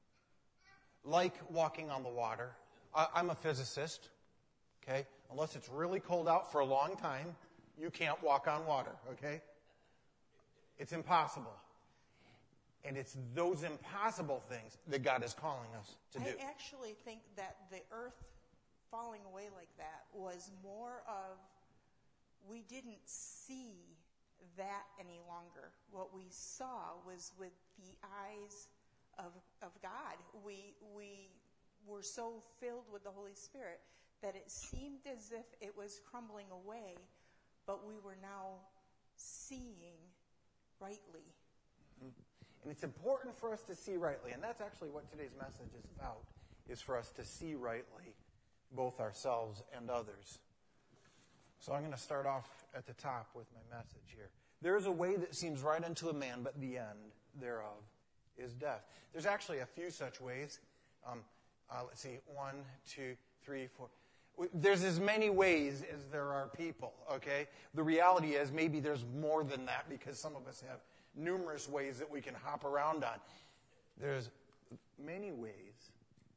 like walking on the water. I, I'm a physicist, okay? Unless it's really cold out for a long time, you can't walk on water, okay? It's impossible. And it's those impossible things that God is calling us to do. I actually think that the earth falling away like that was more of, we didn't see that any longer. What we saw was with the eyes of of God. We we were so filled with the Holy Spirit that it seemed as if it was crumbling away, but we were now seeing rightly. Mm-hmm. And it's important for us to see rightly, and that's actually what today's message is about, is for us to see rightly, both ourselves and others. So I'm going to start off at the top with my message here. There is a way that seems right unto a man, but the end thereof is death. There's actually a few such ways. Um, uh, let's see, one, two, three, four. There's as many ways as there are people, okay? The reality is maybe there's more than that because some of us have numerous ways that we can hop around on. There's many ways.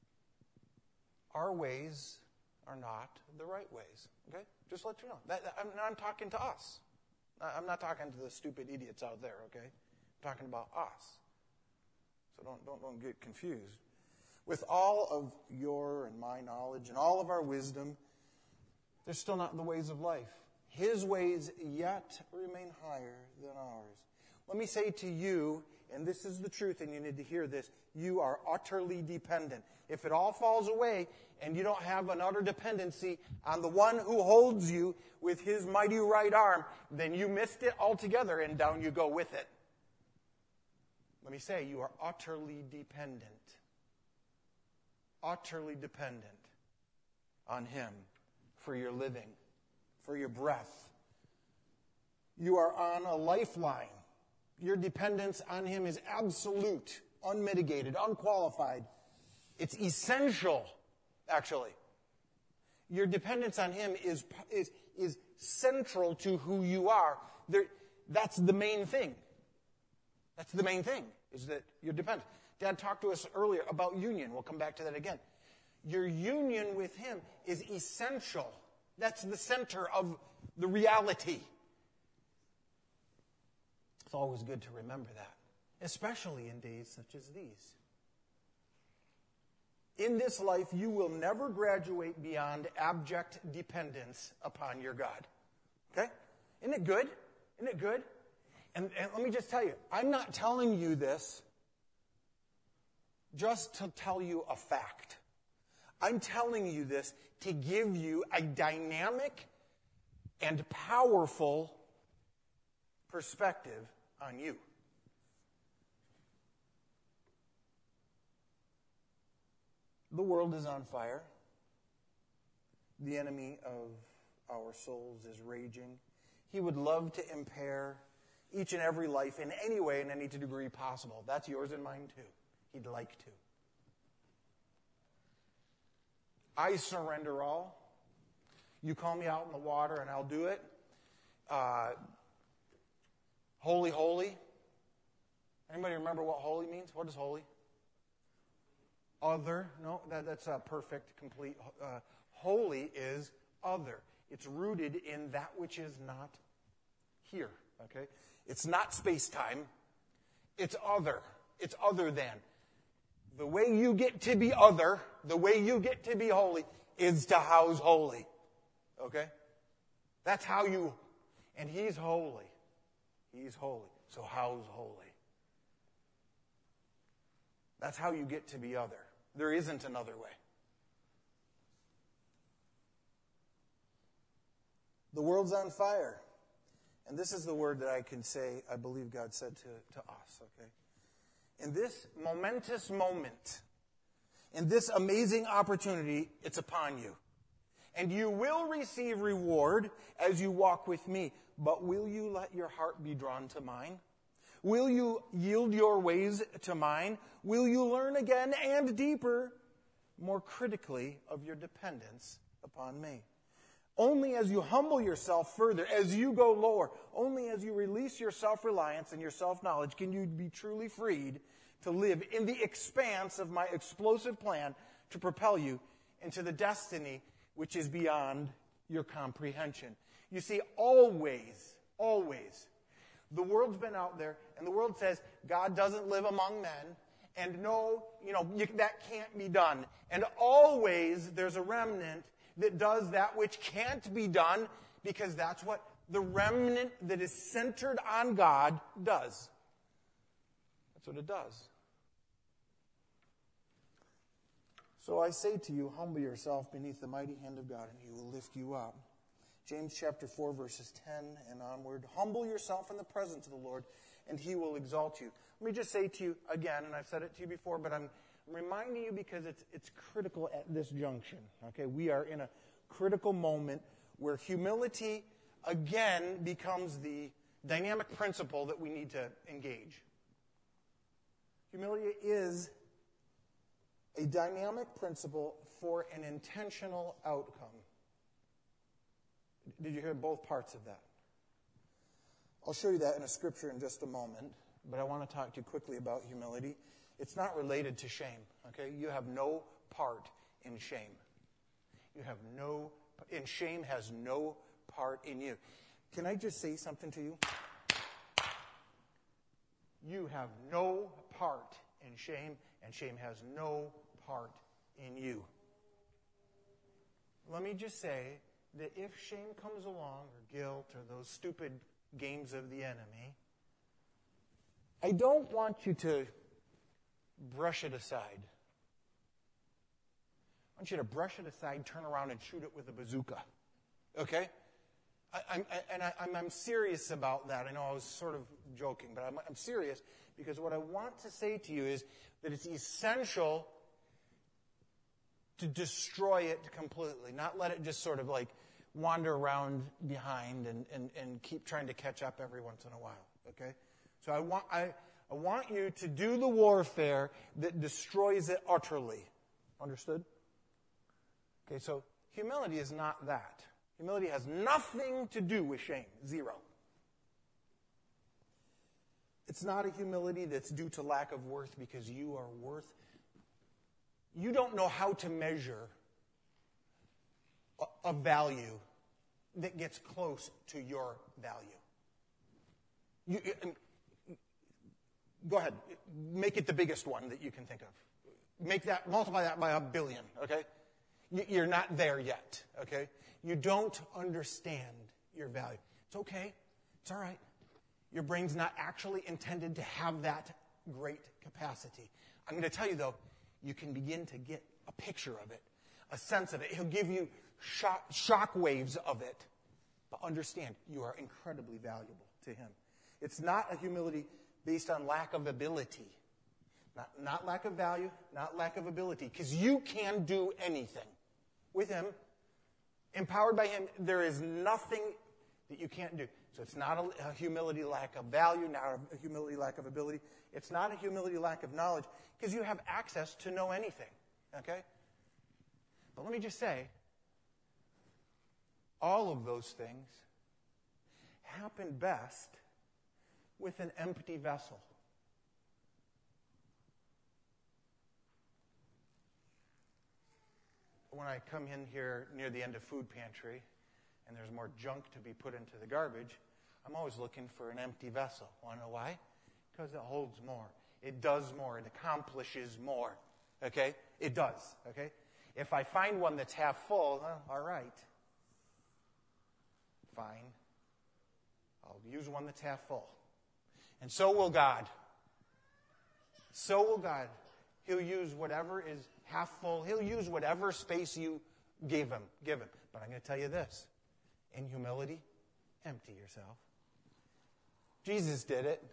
Our ways are not the right ways, okay? Just let you know. That, that, I'm, I'm talking to us. I'm not talking to the stupid idiots out there, okay? I'm talking about us. So don't, don't, don't get confused. With all of your and my knowledge and all of our wisdom, they're still not the ways of life. His ways yet remain higher than ours. Let me say to you, and this is the truth, and you need to hear this, you are utterly dependent. If it all falls away and you don't have an utter dependency on the one who holds you with his mighty right arm, then you missed it altogether, and down you go with it. Let me say, you are utterly dependent. Utterly dependent on him for your living, for your breath. You are on a lifeline. Your dependence on him is absolute, unmitigated, unqualified. It's essential, actually. Your dependence on him is, is, is central to who you are. There, that's the main thing. That's the main thing, is that you're dependent. Dad talked to us earlier about union. We'll come back to that again. Your union with him is essential. That's the center of the reality. It's always good to remember that, especially in days such as these. In this life, you will never graduate beyond abject dependence upon your God. Okay? Isn't it good? Isn't it good? And, and let me just tell you, I'm not telling you this just to tell you a fact. I'm telling you this to give you a dynamic and powerful perspective on you. The world is on fire. the enemy of our souls is raging. He would love to impair each and every life in any way, in any degree possible. That's yours and mine too. He'd like to. I surrender all. You call me out in the water and I'll do it. Uh, holy, holy. Anybody remember what holy means? What is holy? Other. No, that, that's a perfect, complete. Uh, holy is other. It's rooted in that which is not here. Okay? It's not space-time. It's other. It's other than. The way you get to be other, the way you get to be holy, is to house holy. Okay? That's how you... And He's holy. He's holy. So house holy. That's how you get to be other. There isn't another way. The world's on fire. And this is the word that I can say, I believe God said to, to us, okay? In this momentous moment, in this amazing opportunity, it's upon you. And you will receive reward as you walk with me. But will you let your heart be drawn to mine? Will you yield your ways to mine? Will you learn again and deeper, more critically, of your dependence upon me? Only as you humble yourself further, as you go lower, only as you release your self-reliance and your self-knowledge can you be truly freed to live in the expanse of my explosive plan to propel you into the destiny which is beyond your comprehension. You see, always, always, the world's been out there, and the world says God doesn't live among men, and no, you know, you, that can't be done. And always there's a remnant that does that which can't be done, because that's what the remnant that is centered on God does. That's what it does. So I say to you, humble yourself beneath the mighty hand of God, and He will lift you up. James chapter four, verses ten and onward. Humble yourself in the presence of the Lord, and He will exalt you. Let me just say to you again, and I've said it to you before, but I'm reminding you because it's it's critical at this junction. Okay, we are in a critical moment where humility again becomes the dynamic principle that we need to engage. Humility is a dynamic principle for an intentional outcome. Did you hear both parts of that? I'll show you that in a scripture in just a moment, but I want to talk to you quickly about humility. It's not related to shame, okay? You have no part in shame. You have no, and shame has no part in you. Can I just say something to you? You have no part in shame, and shame has no part in you. Let me just say that if shame comes along, or guilt, or those stupid games of the enemy, I don't want you to brush it aside. I want you to brush it aside, turn around, and shoot it with a bazooka. Okay? I, I'm, I, and I, I'm, I'm serious about that. I know I was sort of joking, but I'm, I'm serious because what I want to say to you is that it's essential to destroy it completely, not let it just sort of like wander around behind and, and, and keep trying to catch up every once in a while. Okay? So I want I, I want you to do the warfare that destroys it utterly. Understood? Okay, so humility is not that. Humility has nothing to do with shame. Zero. It's not a humility that's due to lack of worth because you are worth. You don't know how to measure a, a value that gets close to your value. You, go ahead. Make it the biggest one that you can think of. Make that, multiply that by a billion, okay? You're not there yet, okay? You don't understand your value. It's okay. It's all right. Your brain's not actually intended to have that great capacity. I'm going to tell you, though, you can begin to get a picture of it, a sense of it. He'll give you shock, shock waves of it. But understand, you are incredibly valuable to Him. It's not a humility based on lack of ability. Not, not lack of value, not lack of ability, because you can do anything. With Him, Empowered by him, there is nothing that you can't do. So it's not a, a humility lack of value, not a humility lack of ability. It's not a humility lack of knowledge, because you have access to know anything, okay? But let me just say, all of those things happen best with an empty vessel. When I come in here near the end of food pantry and there's more junk to be put into the garbage, I'm always looking for an empty vessel. Want to know why? Because it holds more. It does more. It accomplishes more. Okay? It does. Okay? If I find one that's half full, well, all right. Fine. I'll use one that's half full. And so will God. So will God. He'll use whatever is half full. He'll use whatever space you give him. Give him. But I'm going to tell you this. In humility, empty yourself. Jesus did it.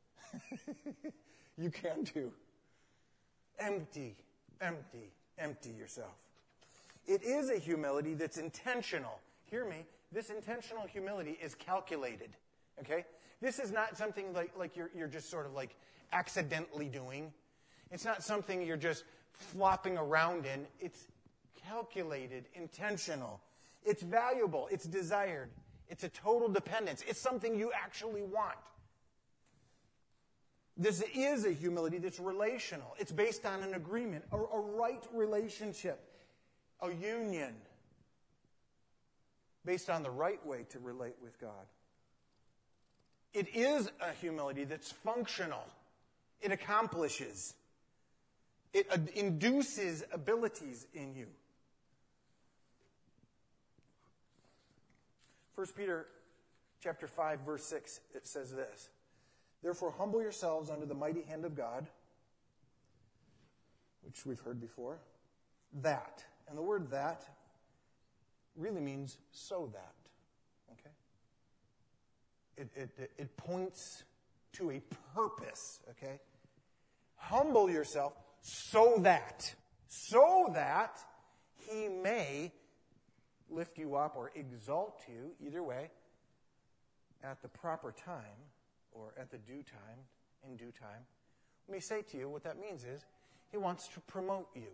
You can too. Empty, empty, empty yourself. It is a humility that's intentional. Hear me. This intentional humility is calculated. Okay? This is not something like, like you're, you're just sort of like accidentally doing. It's not something you're just flopping around in. It's calculated, intentional. It's valuable. It's desired. It's a total dependence. It's something you actually want. This is a humility that's relational. It's based on an agreement, a, a right relationship, a union, based on the right way to relate with God. It is a humility that's functional. It accomplishes. It uh, induces abilities in you. First Peter chapter five, verse six, it says this. Therefore, humble yourselves under the mighty hand of God, which we've heard before, that. And the word that really means so that. Okay? It, it, it, it points to a purpose. Okay? Humble yourself so that, so that he may lift you up or exalt you, either way, at the proper time or at the due time, in due time. Let me say to you, what that means is he wants to promote you.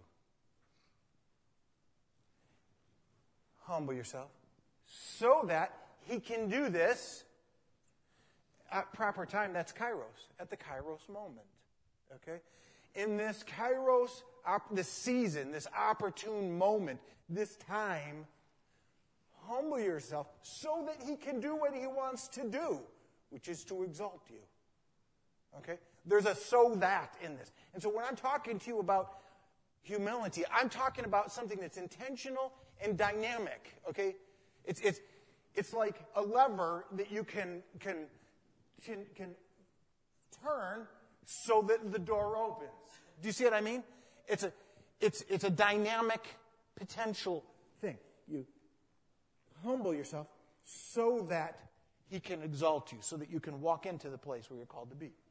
Humble yourself so that he can do this at proper time. That's kairos, at the kairos moment. Okay? In this kairos, this season, this opportune moment, this time, humble yourself so that he can do what he wants to do, which is to exalt you. Okay? There's a so that in this. And so when I'm talking to you about humility, I'm talking about something that's intentional and dynamic. Okay? It's it's it's like a lever that you can can can, can turn so that the door opens. Do you see what I mean? It's a it's it's a dynamic potential thing. You humble yourself so that he can exalt you, so that you can walk into the place where you're called to be.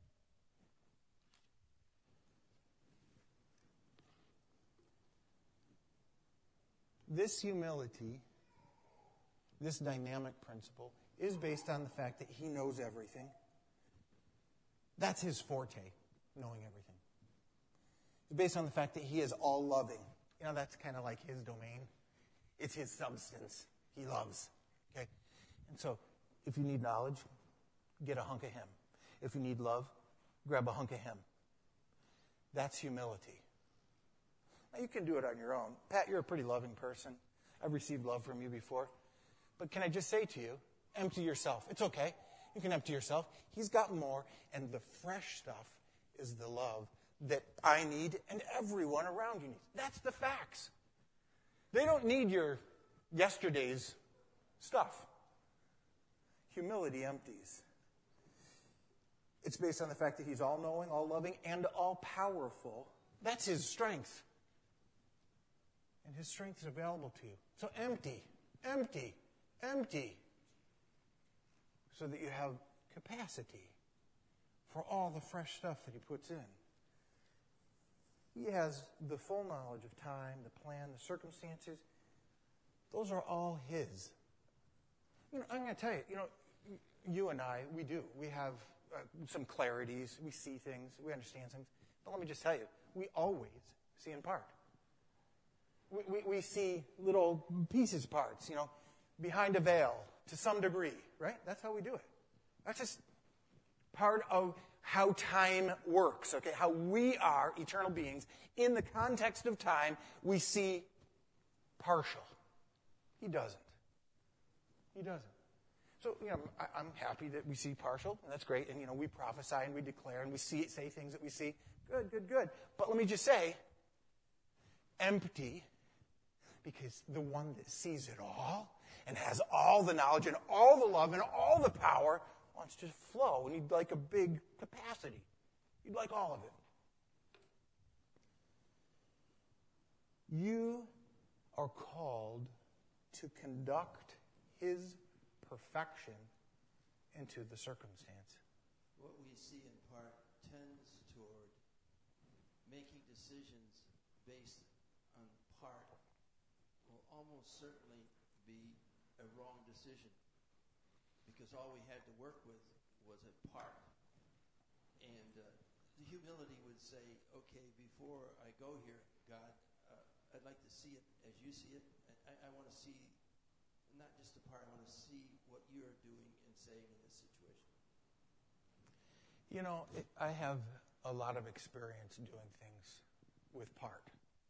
This humility, this dynamic principle, is based on the fact that he knows everything. That's his forte, knowing everything. It's based on the fact that he is all-loving. You know, that's kind of like his domain. It's his substance. He loves. Okay? And so, if you need knowledge, get a hunk of him. If you need love, grab a hunk of him. That's humility. Now, you can do it on your own. Pat, you're a pretty loving person. I've received love from you before. But can I just say to you, empty yourself. It's okay. You can empty yourself. He's got more, and the fresh stuff is the love that I need and everyone around you needs. That's the facts. They don't need your yesterday's stuff. Humility empties. It's based on the fact that he's all-knowing, all-loving, and all-powerful. That's his strength. And his strength is available to you. So empty, empty, empty. So that you have capacity for all the fresh stuff that he puts in. He has the full knowledge of time, the plan, the circumstances. those are all his. You know, I'm going to tell you, you know, you and I, we do. We have uh, some clarities. We see things. We understand things. But let me just tell you, we always see in part. We, we, we see little pieces, parts, you know, behind a veil to some degree, right? That's how we do it. That's just part of how time works, okay? How we are eternal beings. In the context of time, we see partial. He doesn't. He doesn't. So, you know, I, I'm happy that we see partial, and that's great. And, you know, we prophesy and we declare and we see say things that we see. Good, good, good. But let me just say, empty, because the one that sees it all and has all the knowledge and all the love and all the power wants to flow, and he'd like a big capacity. He'd like all of it. You are called to conduct his perfection into the circumstance. What we see in part tends toward making decisions based on part will almost certainly be a wrong decision, because all we had to work with was a part. And uh, the humility would say, okay, before I go here, God, uh, I'd like to see it as you see it. I, I want to see not just the part, I want to see what you're doing and saying in this situation. You know, it, I have a lot of experience doing things with part.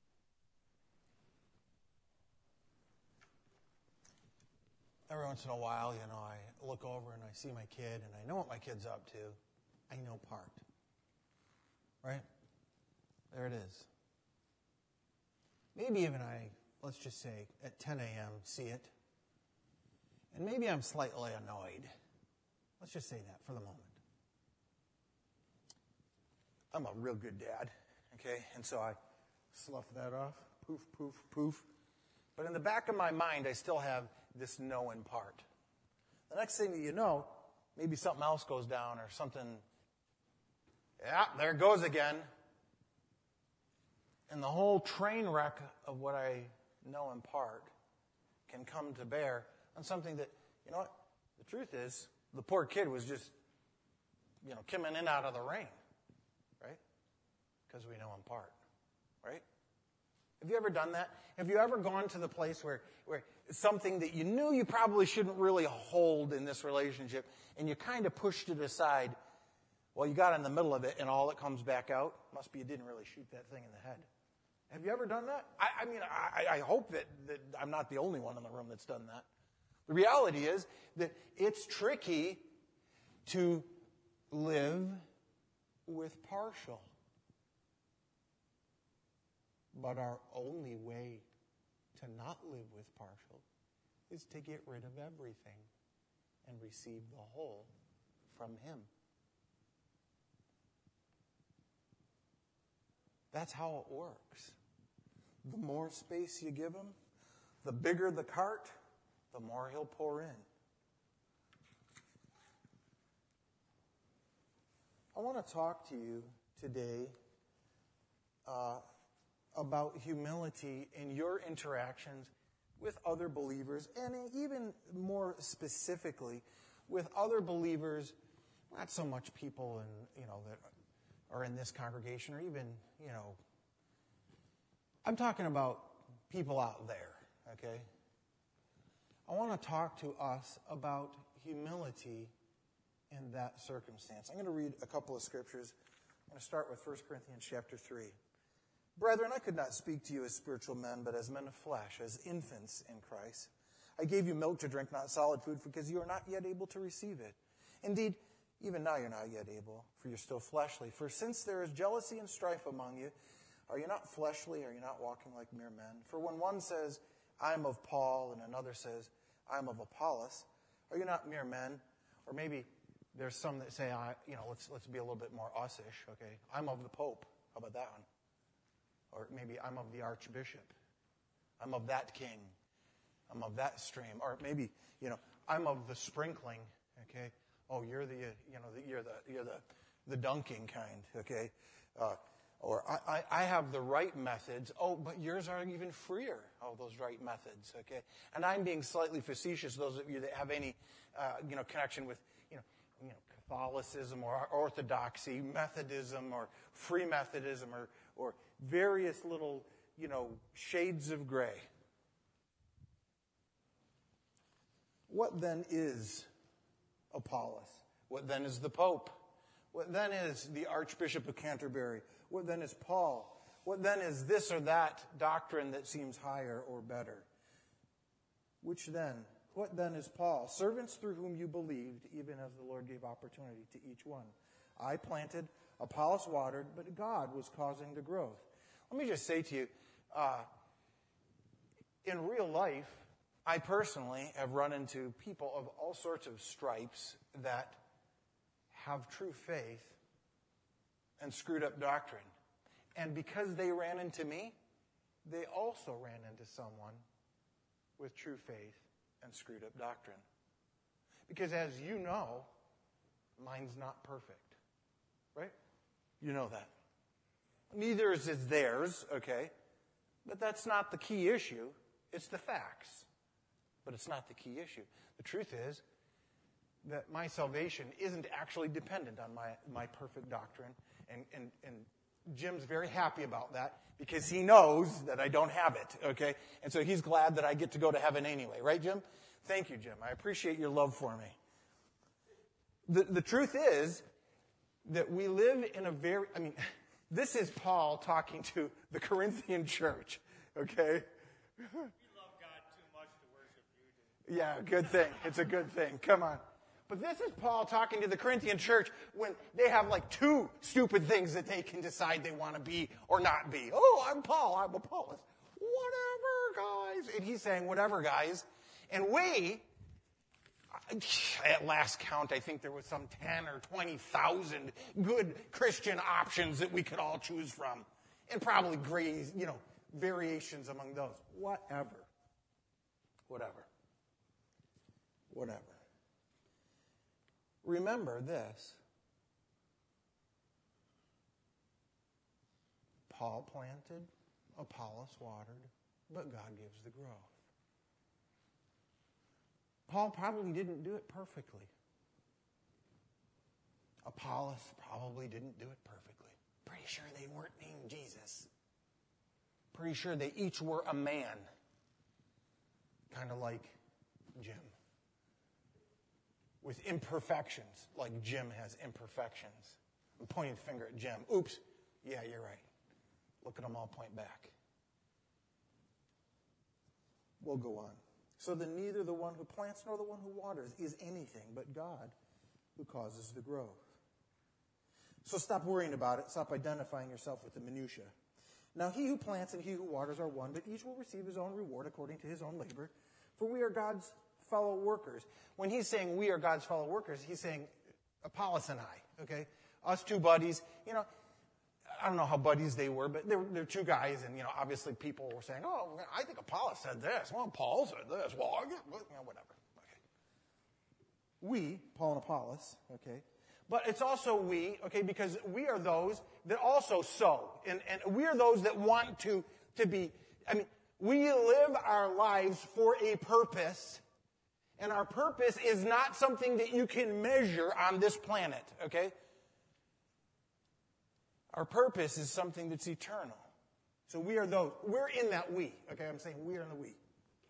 Every once in a while, you know, I look over and I see my kid, and I know what my kid's up to. I know part. Right? There it is. Maybe even I, let's just say, at ten a.m., see it. And maybe I'm slightly annoyed. Let's just say that for the moment. I'm a real good dad, okay? And so I slough that off. Poof, poof, poof. But in the back of my mind, I still have this knowing part. The next thing that you know, maybe something else goes down or something. Yeah, there it goes again. And the whole train wreck of what I know in part can come to bear on something that, you know what, the truth is, the poor kid was just, you know, coming in out of the rain, right? Because we know in part, right? Have you ever done that? Have you ever gone to the place where, where something that you knew you probably shouldn't really hold in this relationship, and you kind of pushed it aside? Well, you got in the middle of it, and all that comes back out must be you didn't really shoot that thing in the head. Have you ever done that? I, I mean, I, I hope that, that I'm not the only one in the room that's done that. The reality is that it's tricky to live with partial. But our only way to not live with partial is to get rid of everything and receive the whole from him. That's how it works. The more space you give him, the bigger the cart, the more he'll pour in. I want to talk to you today uh, about humility in your interactions with other believers, and even more specifically with other believers, not so much people in, you know, that are in this congregation, or even, you know, I'm talking about people out there, okay? I want to talk to us about humility in that circumstance. I'm going to read a couple of scriptures. I'm going to start with First Corinthians chapter three. Brethren, I could not speak to you as spiritual men, but as men of flesh, as infants in Christ. I gave you milk to drink, not solid food, because you are not yet able to receive it. Indeed, even now you're not yet able, for you're still fleshly. For since there is jealousy and strife among you, are you not fleshly? Are you not walking like mere men? For when one says, I am of Paul, and another says, I am of Apollos, are you not mere men? Or maybe there's some that say, I, you know, let's let's be a little bit more us-ish, okay? I'm of the Pope. How about that one? Or maybe I'm of the Archbishop. I'm of that king. I'm of that stream. Or maybe, you know, I'm of the sprinkling, okay? Oh, you're the, you know, the, you're the you're the the dunking kind, okay? Uh, Or I, I, I have the right methods. Oh, but yours are even freer, all those right methods, okay? And I'm being slightly facetious, those of you that have any, uh, you know, connection with, you know, you know, Catholicism or Orthodoxy, Methodism or Free Methodism or, or various little, you know, shades of gray. What then is Apollos? What then is the Pope? What then is the Archbishop of Canterbury? What then is Paul? What then is this or that doctrine that seems higher or better? Which then? What then is Paul? Servants through whom you believed, even as the Lord gave opportunity to each one. I planted, Apollos watered, but God was causing the growth. Let me just say to you, uh, in real life, I personally have run into people of all sorts of stripes that have true faith and screwed up doctrine. And because they ran into me, they also ran into someone with true faith and screwed up doctrine. Because as you know, mine's not perfect. Right? You know that. Neither is it theirs, okay? But that's not the key issue. It's the facts. But it's not the key issue. The truth is that my salvation isn't actually dependent on my, my perfect doctrine. And, and, and Jim's very happy about that because he knows that I don't have it, okay? And so he's glad that I get to go to heaven anyway. Right, Jim? Thank you, Jim. I appreciate your love for me. The, the truth is that we live in a very, I mean, this is Paul talking to the Corinthian church, okay? You love God too much to worship you, do. Yeah, good thing. It's a good thing. Come on. But this is Paul talking to the Corinthian church when they have like two stupid things that they can decide they want to be or not be. Oh, I'm Paul. I'm Apollos. Whatever, guys. And he's saying, whatever, guys. And we, at last count, I think there was some ten or twenty thousand good Christian options that we could all choose from. And probably grays, you know, variations among those. Whatever. Whatever. Whatever. Remember this. Paul planted, Apollos watered, but God gives the growth. Paul probably didn't do it perfectly. Apollos probably didn't do it perfectly. Pretty sure they weren't named Jesus. Pretty sure they each were a man. Kind of like Jim. With imperfections, like Jim has imperfections. I'm pointing the finger at Jim. Oops. Yeah, you're right. Look at them all point back. We'll go on. So then neither the one who plants nor the one who waters is anything but God who causes the growth. So stop worrying about it. Stop identifying yourself with the minutiae. Now he who plants and he who waters are one, but each will receive his own reward according to his own labor. For we are God's fellow workers. When he's saying we are God's fellow workers, he's saying Apollos and I, okay? Us two buddies, you know, I don't know how buddies they were, but they're, they're two guys, and, you know, obviously people were saying, oh, I think Apollos said this. Well, Paul said this. Well, I get, you know, whatever. Okay. We, Paul and Apollos, okay? But it's also we, okay, because we are those that also sow. And, and we are those that want to, to be, I mean, we live our lives for a purpose. And our purpose is not something that you can measure on this planet, okay? Our purpose is something that's eternal. So we are those. We're in that we, okay? I'm saying we are in the we.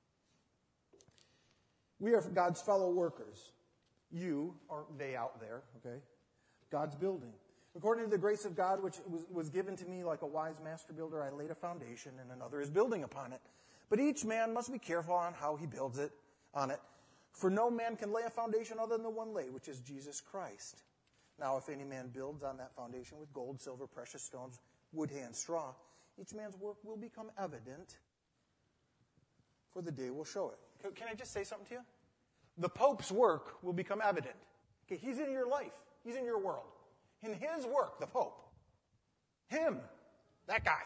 We are God's fellow workers. You, or they out there, okay? God's building. According to the grace of God, which was, was given to me like a wise master builder, I laid a foundation, and another is building upon it. But each man must be careful on how he builds it, on it. For no man can lay a foundation other than the one laid, which is Jesus Christ. Now, if any man builds on that foundation with gold, silver, precious stones, wood, hay, and straw, each man's work will become evident, for the day will show it. Can I just say something to you? The Pope's work will become evident. Okay, he's in your life. He's in your world. In his work, the Pope, him, that guy,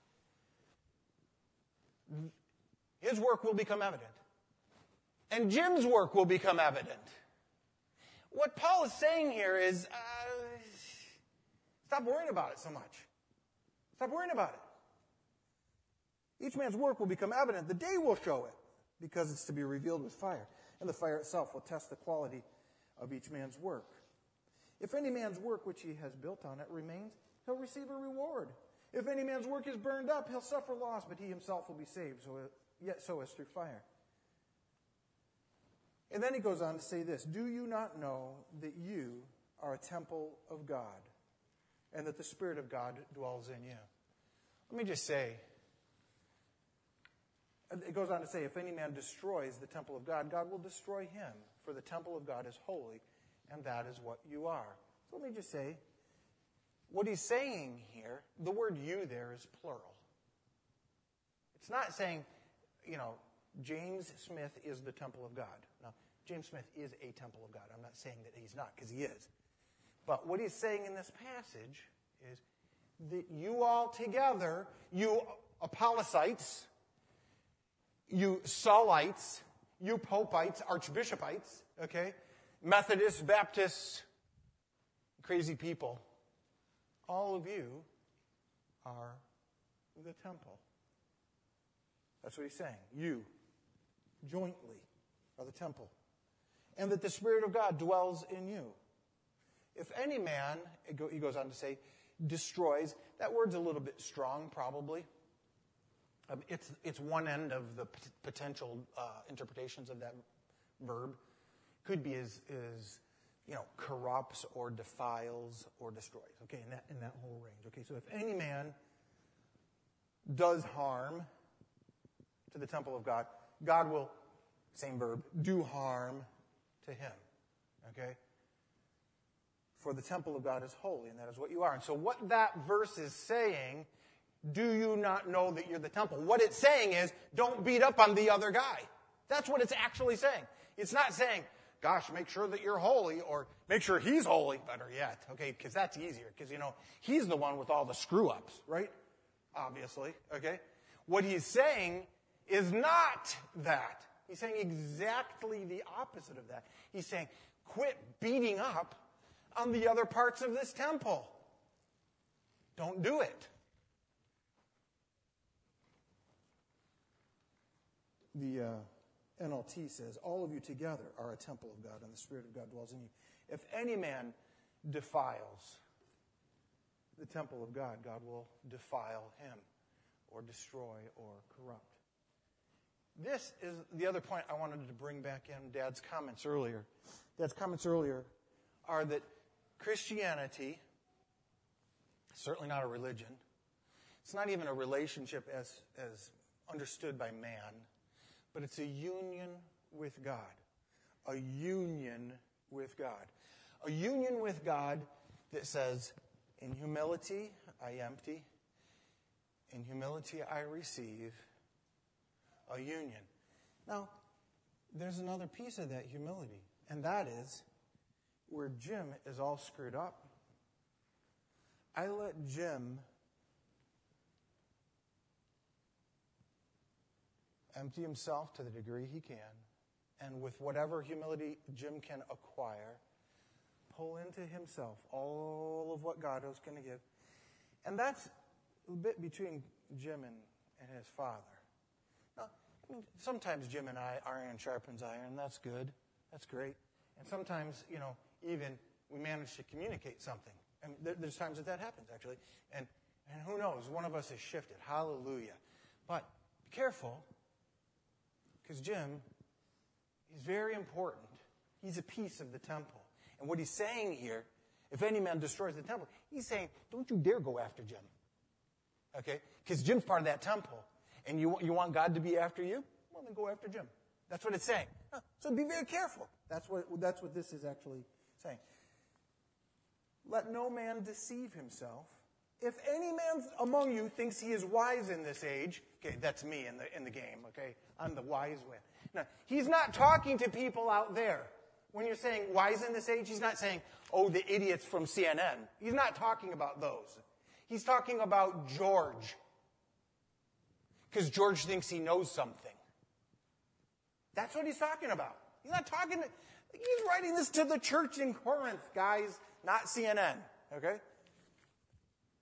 his work will become evident. And Jim's work will become evident. What Paul is saying here is, uh, stop worrying about it so much. Stop worrying about it. Each man's work will become evident. The day will show it, because it's to be revealed with fire. And the fire itself will test the quality of each man's work. If any man's work which he has built on it remains, he'll receive a reward. If any man's work is burned up, he'll suffer loss, but he himself will be saved, so yet so as through fire. And then he goes on to say this, do you not know that you are a temple of God, and that the Spirit of God dwells in you? Let me just say, it goes on to say, if any man destroys the temple of God, God will destroy him, for the temple of God is holy, and that is what you are. So let me just say, what he's saying here, the word you there is plural. It's not saying, you know, James Smith is the temple of God. Now, James Smith is a temple of God. I'm not saying that he's not, because he is. But what he's saying in this passage is that you all together, you Apollocytes, you Saulites, you Popeites, Archbishopites, okay, Methodists, Baptists, crazy people, all of you are the temple. That's what he's saying. You, jointly, are the temple. And that the Spirit of God dwells in you. If any man, he goes on to say, destroys, that word's a little bit strong, probably. Um, it's, it's one end of the p- potential uh, interpretations of that verb. Could be as, as, you know, corrupts or defiles or destroys. Okay, in that, in that whole range. Okay, so if any man does harm to the temple of God, God will, same verb, do harm to him. Okay? For the temple of God is holy, and that is what you are. And so what that verse is saying, do you not know that you're the temple? What it's saying is, don't beat up on the other guy. That's what it's actually saying. It's not saying, gosh, make sure that you're holy, or make sure he's holy, better yet. Okay, because that's easier, because, you know, he's the one with all the screw-ups, right? Obviously, okay? What he's saying is not that. He's saying exactly the opposite of that. He's saying, quit beating up on the other parts of this temple. Don't do it. The uh, N L T says, all of you together are a temple of God, and the Spirit of God dwells in you. If any man defiles the temple of God, God will defile him, or destroy, or corrupt. This is the other point I wanted to bring back in Dad's comments earlier. Dad's comments earlier are that Christianity, certainly not a religion, it's not even a relationship as, as understood by man, but it's a union with God. A union with God. A union with God that says, in humility I empty, in humility I receive, a union. Now, there's another piece of that humility, and that is where Jim is all screwed up. I let Jim empty himself to the degree he can, and with whatever humility Jim can acquire, pull into himself all of what God is going to give. And that's a bit between Jim and, and his father. Now, I mean, sometimes Jim and I, iron sharpens iron, that's good, that's great. And sometimes, you know, even we manage to communicate something. And there, there's times that that happens, actually. And, and who knows, one of us has shifted, hallelujah. But be careful, because Jim is very important. He's a piece of the temple. And what he's saying here, if any man destroys the temple, he's saying, don't you dare go after Jim. Okay? Because Jim's part of that temple. And you, you want God to be after you? Well, then go after Jim. That's what it's saying. So be very careful. That's what, that's what this is actually saying. Let no man deceive himself. If any man among you thinks he is wise in this age, okay, that's me in the in the game, okay? I'm the wise one. Now, he's not talking to people out there. When you're saying wise in this age, he's not saying, oh, the idiots from C N N. He's not talking about those. He's talking about George. Because George thinks he knows something. That's what he's talking about. He's not talking to, he's writing this to the church in Corinth, guys, not C N N, okay?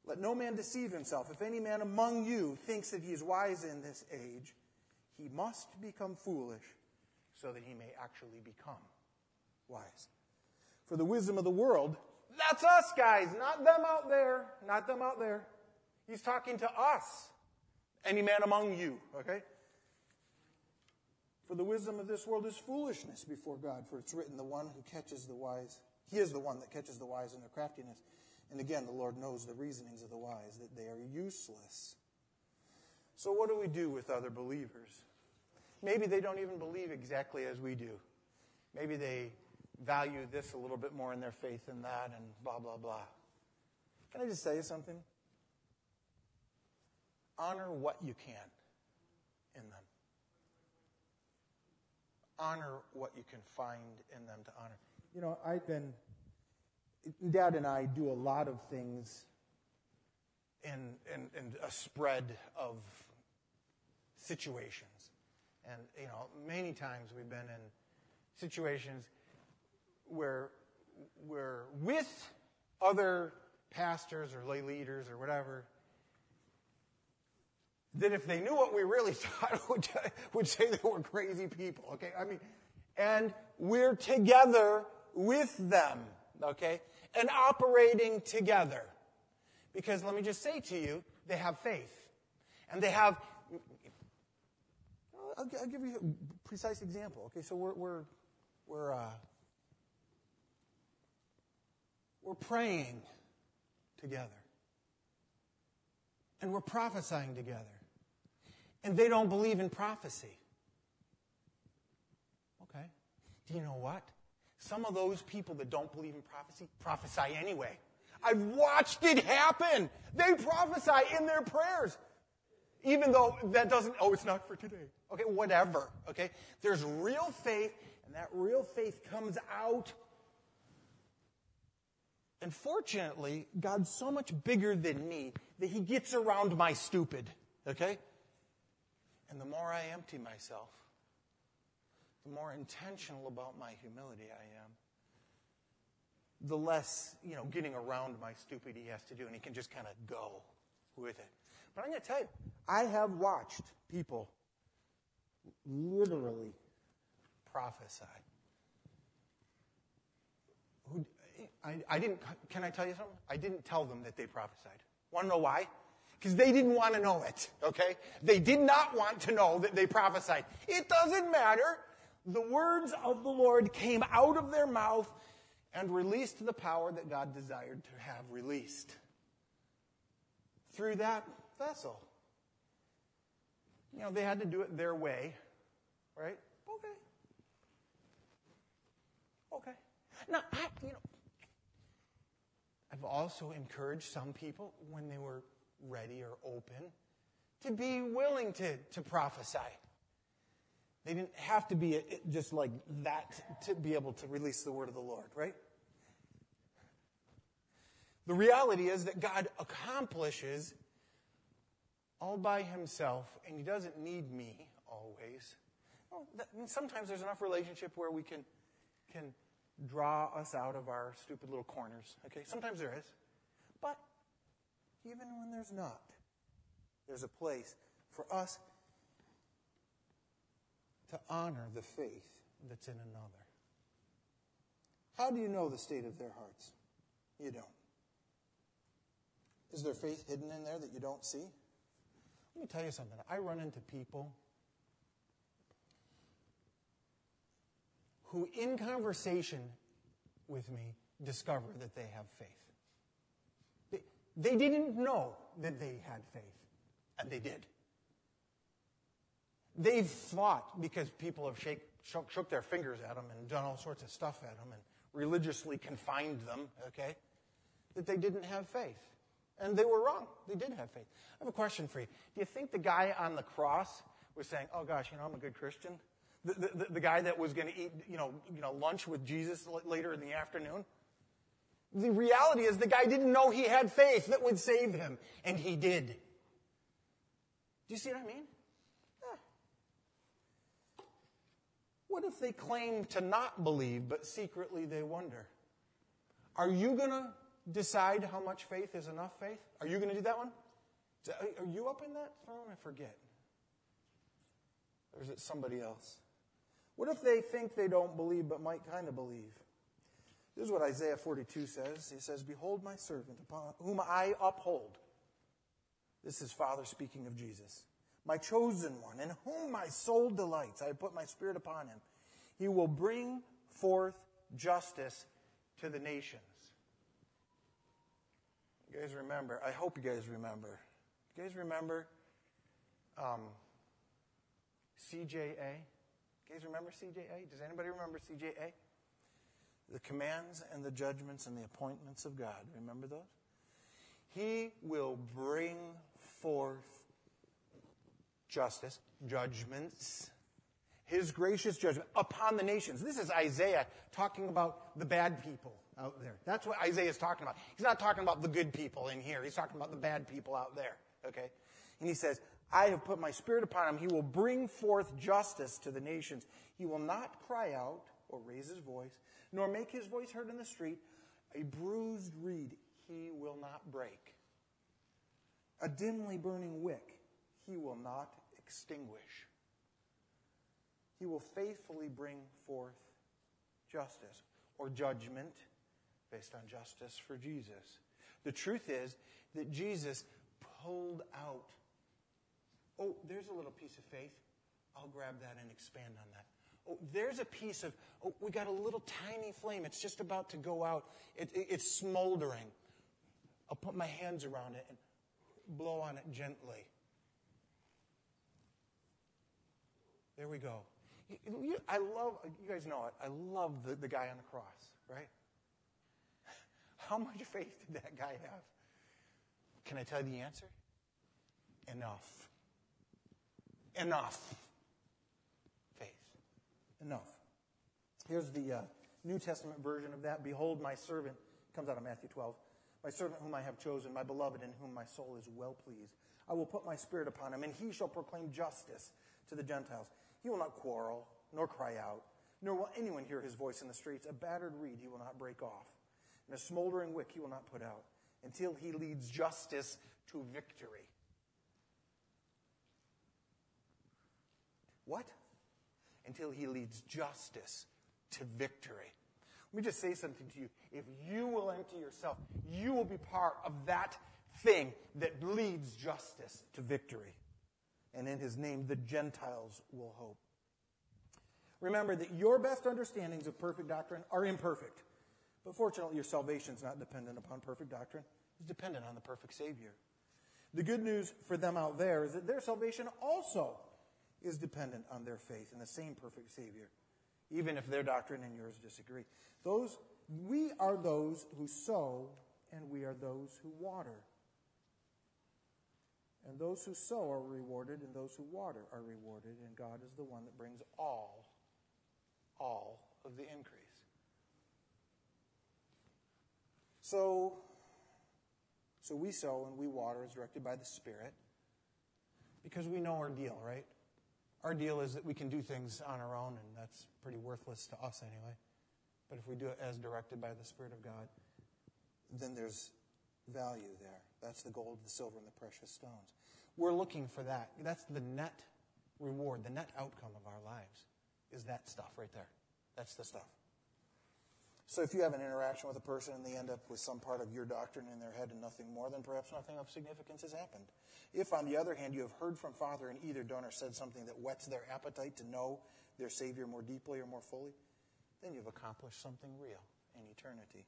Let no man deceive himself. If any man among you thinks that he is wise in this age, he must become foolish so that he may actually become wise. For the wisdom of the world, that's us, guys, not them out there, not them out there. He's talking to us. Any man among you, okay? For the wisdom of this world is foolishness before God, for it's written, the one who catches the wise, he is the one that catches the wise in their craftiness. And again, the Lord knows the reasonings of the wise, that they are useless. So what do we do with other believers? Maybe they don't even believe exactly as we do. Maybe they value this a little bit more in their faith than that, and blah, blah, blah. Can I just tell you something? Honor what you can in them. Honor what you can find in them to honor. You know, I've been... Dad and I do a lot of things in, in, in a spread of situations. And, you know, many times we've been in situations where we're with other pastors or lay leaders or whatever, that if they knew what we really thought, would, would say that we're crazy people, okay? I mean, and we're together with them, okay? And operating together. Because let me just say to you, they have faith. And they have, I'll, I'll give you a precise example. Okay, so we're, we're, we're, uh, we're praying together. And we're prophesying together. And they don't believe in prophecy. Okay. Do you know what? Some of those people that don't believe in prophecy prophesy anyway. I've watched it happen. They prophesy in their prayers. Even though that doesn't, oh, it's not for today. Okay, whatever. Okay? There's real faith, and that real faith comes out. And fortunately, God's so much bigger than me that he gets around my stupid. Okay? And the more I empty myself, the more intentional about my humility I am, the less, you know, getting around my stupid he has to do, and he can just kind of go with it. But I'm going to tell you, I have watched people literally prophesy. Who, I, I didn't, can I tell you something? I didn't tell them that they prophesied. Want to know why? Because they didn't want to know it, okay? They did not want to know that they prophesied. It doesn't matter. The words of the Lord came out of their mouth and released the power that God desired to have released through that vessel. You know, they had to do it their way, right? Okay. Okay. Now, I, you know, I've also encouraged some people when they were ready or open to be willing to, to prophesy. They didn't have to be just like that to be able to release the word of the Lord, right? The reality is that God accomplishes all by himself, and he doesn't need me always. Well, that, I mean, sometimes there's enough relationship where we can, can draw us out of our stupid little corners, okay? Sometimes there is. But even when there's not, there's a place for us to honor the faith that's in another. How do you know the state of their hearts? You don't. Is there faith hidden in there that you don't see? Let me tell you something. I run into people who, in conversation with me, discover that they have faith. They, they didn't know that they had faith, and they did. They've thought, because people have shake, shook, shook their fingers at them and done all sorts of stuff at them and religiously confined them, okay, that they didn't have faith. And they were wrong. They did have faith. I have a question for you. Do you think the guy on the cross was saying, oh gosh, you know, I'm a good Christian? The, the, the guy that was going to eat, you know, you know, lunch with Jesus later in the afternoon? The reality is the guy didn't know he had faith that would save him. And he did. Do you see what I mean? What if they claim to not believe, but secretly they wonder? Are you going to decide how much faith is enough faith? Are you going to do that one? Are you up in that throne? I forget. Or is it somebody else? What if they think they don't believe but might kind of believe? This is what Isaiah forty-two says. He says, "Behold my servant, upon whom I uphold." This is Father speaking of Jesus. "My chosen one, in whom my soul delights. I have put my spirit upon him. He will bring forth justice to the nations." You guys remember? I hope you guys remember. You guys remember um, C J A? You guys remember C J A? Does anybody remember C J A? The commands and the judgments and the appointments of God. Remember those? He will bring forth justice, judgments, his gracious judgment upon the nations. This is Isaiah talking about the bad people out there. That's what Isaiah is talking about. He's not talking about the good people in here. He's talking about the bad people out there. Okay? And he says, "I have put my spirit upon him. He will bring forth justice to the nations. He will not cry out or raise his voice, nor make his voice heard in the street. A bruised reed he will not break. A dimly burning wick he will not extinguish. He will faithfully bring forth justice," or judgment, based on justice for Jesus. The truth is that Jesus pulled out. Oh, there's a little piece of faith. I'll grab that and expand on that. Oh, there's a piece of, oh, we got a little tiny flame. It's just about to go out. It, it, it's smoldering. I'll put my hands around it and blow on it gently. There we go. You, you, I love, you guys know it, I love the, the guy on the cross, right? How much faith did that guy have? Can I tell you the answer? Enough. Enough faith. Enough. Here's the uh, New Testament version of that. "Behold, my servant," comes out of Matthew twelve. "My servant whom I have chosen, my beloved, in whom my soul is well pleased. I will put my spirit upon him, and he shall proclaim justice to the Gentiles. He will not quarrel, nor cry out, nor will anyone hear his voice in the streets. A battered reed he will not break off, and a smoldering wick he will not put out, until he leads justice to victory." What? Until he leads justice to victory. Let me just say something to you. If you will empty yourself, you will be part of that thing that leads justice to victory. And in his name, the Gentiles will hope. Remember that your best understandings of perfect doctrine are imperfect. But fortunately, your salvation is not dependent upon perfect doctrine. It's dependent on the perfect Savior. The good news for them out there is that their salvation also is dependent on their faith in the same perfect Savior, even if their doctrine and yours disagree. Those, we are those who sow, and we are those who water. And those who sow are rewarded, and those who water are rewarded, and God is the one that brings all, all of the increase. So, so we sow and we water as directed by the Spirit, because we know our deal, right? Our deal is that we can do things on our own, and that's pretty worthless to us anyway. But if we do it as directed by the Spirit of God, then there's value there. That's the gold, the silver, and the precious stones. We're looking for that. That's the net reward, the net outcome of our lives, is that stuff right there. That's the stuff. So if you have an interaction with a person and they end up with some part of your doctrine in their head and nothing more, then perhaps nothing of significance has happened. If, on the other hand, you have heard from Father and either done or said something that whets their appetite to know their Savior more deeply or more fully, then you've accomplished something real in eternity.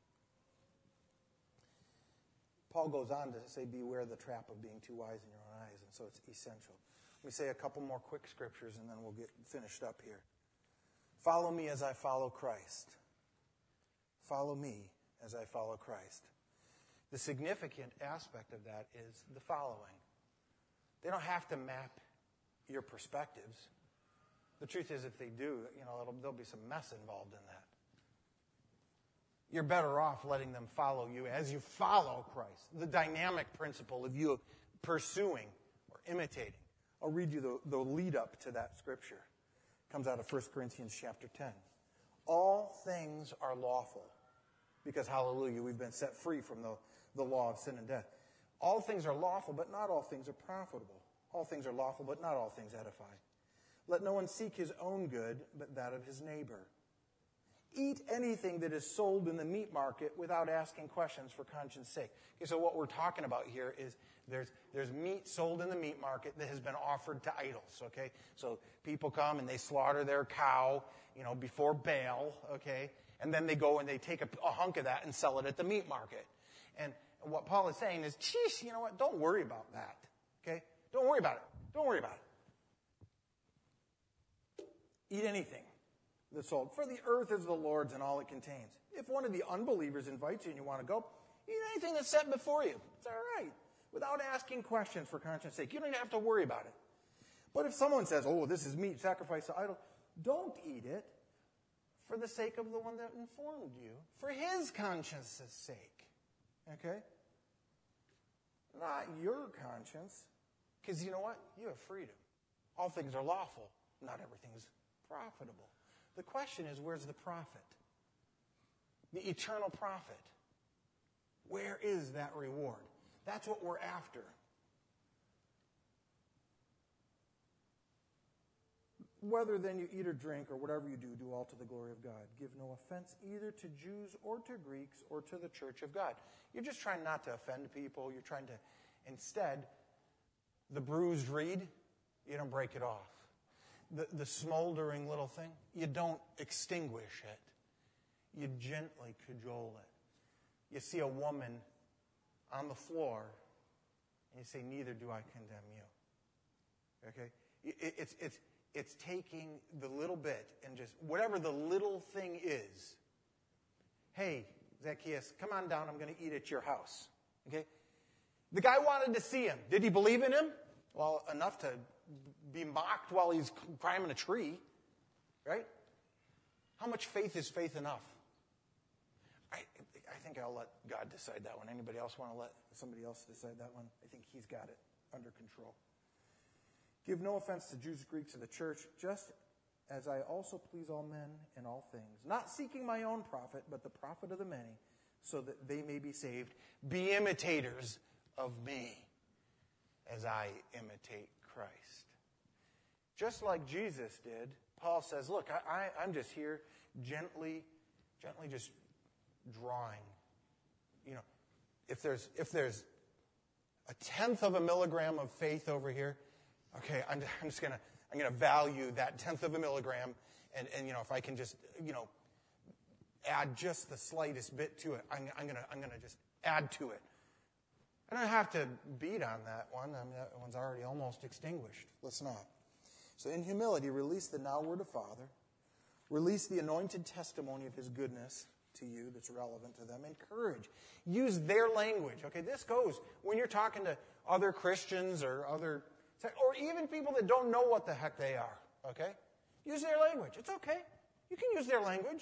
Paul goes on to say, beware the trap of being too wise in your own eyes, and so it's essential. Let me say a couple more quick scriptures, and then we'll get finished up here. Follow me as I follow Christ. Follow me as I follow Christ. The significant aspect of that is the following. They don't have to map your perspectives. The truth is, if they do, you know, it'll, there'll be some mess involved in that. You're better off letting them follow you as you follow Christ. The dynamic principle of you pursuing or imitating. I'll read you the, the lead up to that scripture. It comes out of First Corinthians chapter ten. All things are lawful, because, hallelujah, we've been set free from the, the law of sin and death. All things are lawful, but not all things are profitable. All things are lawful, but not all things edify. Let no one seek his own good, but that of his neighbor. Eat anything that is sold in the meat market without asking questions for conscience sake. Okay, so what we're talking about here is there's there's meat sold in the meat market that has been offered to idols, okay? So people come and they slaughter their cow, you know, before Baal, okay? And then they go and they take a, a hunk of that and sell it at the meat market. And what Paul is saying is, geez, you know what? Don't worry about that, okay? Don't worry about it. Don't worry about it. Eat anything that's sold. For the earth is the Lord's and all it contains. If one of the unbelievers invites you and you want to go, eat anything that's set before you. It's all right. Without asking questions for conscience sake. You don't even have to worry about it. But if someone says, oh, this is meat sacrificed to idol, don't eat it for the sake of the one that informed you, for his conscience's sake. Okay? Not your conscience. Because you know what? You have freedom. All things are lawful. Not everything is profitable. The question is, where's the profit? The eternal profit. Where is that reward? That's what we're after. Whether then you eat or drink or whatever you do, do all to the glory of God. Give no offense either to Jews or to Greeks or to the church of God. You're just trying not to offend people. You're trying to, instead, the bruised reed, you don't break it off. The, the smoldering little thing, you don't extinguish it. You gently cajole it. You see a woman on the floor, and you say, neither do I condemn you. Okay? It, it's, it's, it's taking the little bit and just, whatever the little thing is, hey, Zacchaeus, come on down, I'm going to eat at your house. Okay? The guy wanted to see him. Did he believe in him? Well, enough to be mocked while he's climbing a tree, right? How much faith is faith enough? I, I think I'll let God decide that one. Anybody else want to let somebody else decide that one? I think he's got it under control. Give no offense to Jews, Greeks, or the church, just as I also please all men in all things, not seeking my own profit, but the profit of the many, so that they may be saved. Be imitators of me as I imitate Christ. Just like Jesus did, Paul says, look, I, I, I'm just here gently, gently just drawing. You know, if there's if there's a tenth of a milligram of faith over here, okay, I'm, I'm just gonna I'm gonna value that tenth of a milligram, and, and you know, if I can just you know add just the slightest bit to it, I'm, I'm gonna I'm gonna just add to it. I don't have to beat on that one. I mean, that one's already almost extinguished. Let's not. So in humility, release the now word of Father. Release the anointed testimony of his goodness to you that's relevant to them. Encourage. Use their language. Okay, this goes when you're talking to other Christians or other, or even people that don't know what the heck they are. Okay? Use their language. It's okay. You can use their language.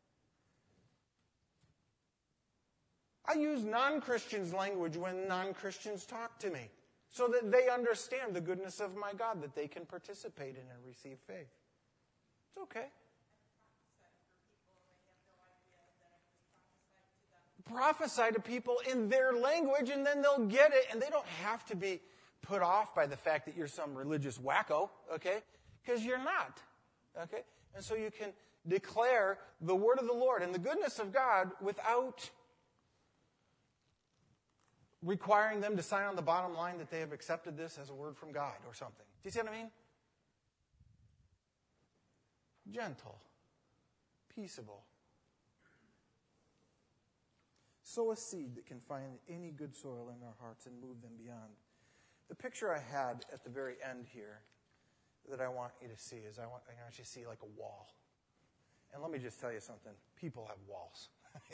I use non-Christians' language when non-Christians talk to me so that they understand the goodness of my God, that they can participate in and receive faith. It's okay. Prophesy to people in their language, and then they'll get it, and they don't have to be put off by the fact that you're some religious wacko, okay? Because you're not, okay? And so you can declare the word of the Lord and the goodness of God without requiring them to sign on the bottom line that they have accepted this as a word from God or something. Do you see what I mean? Gentle, peaceable. Sow a seed that can find any good soil in their hearts and move them beyond. The picture I had at the very end here that I want you to see is I want, I want you to see like a wall. And let me just tell you something. People have walls.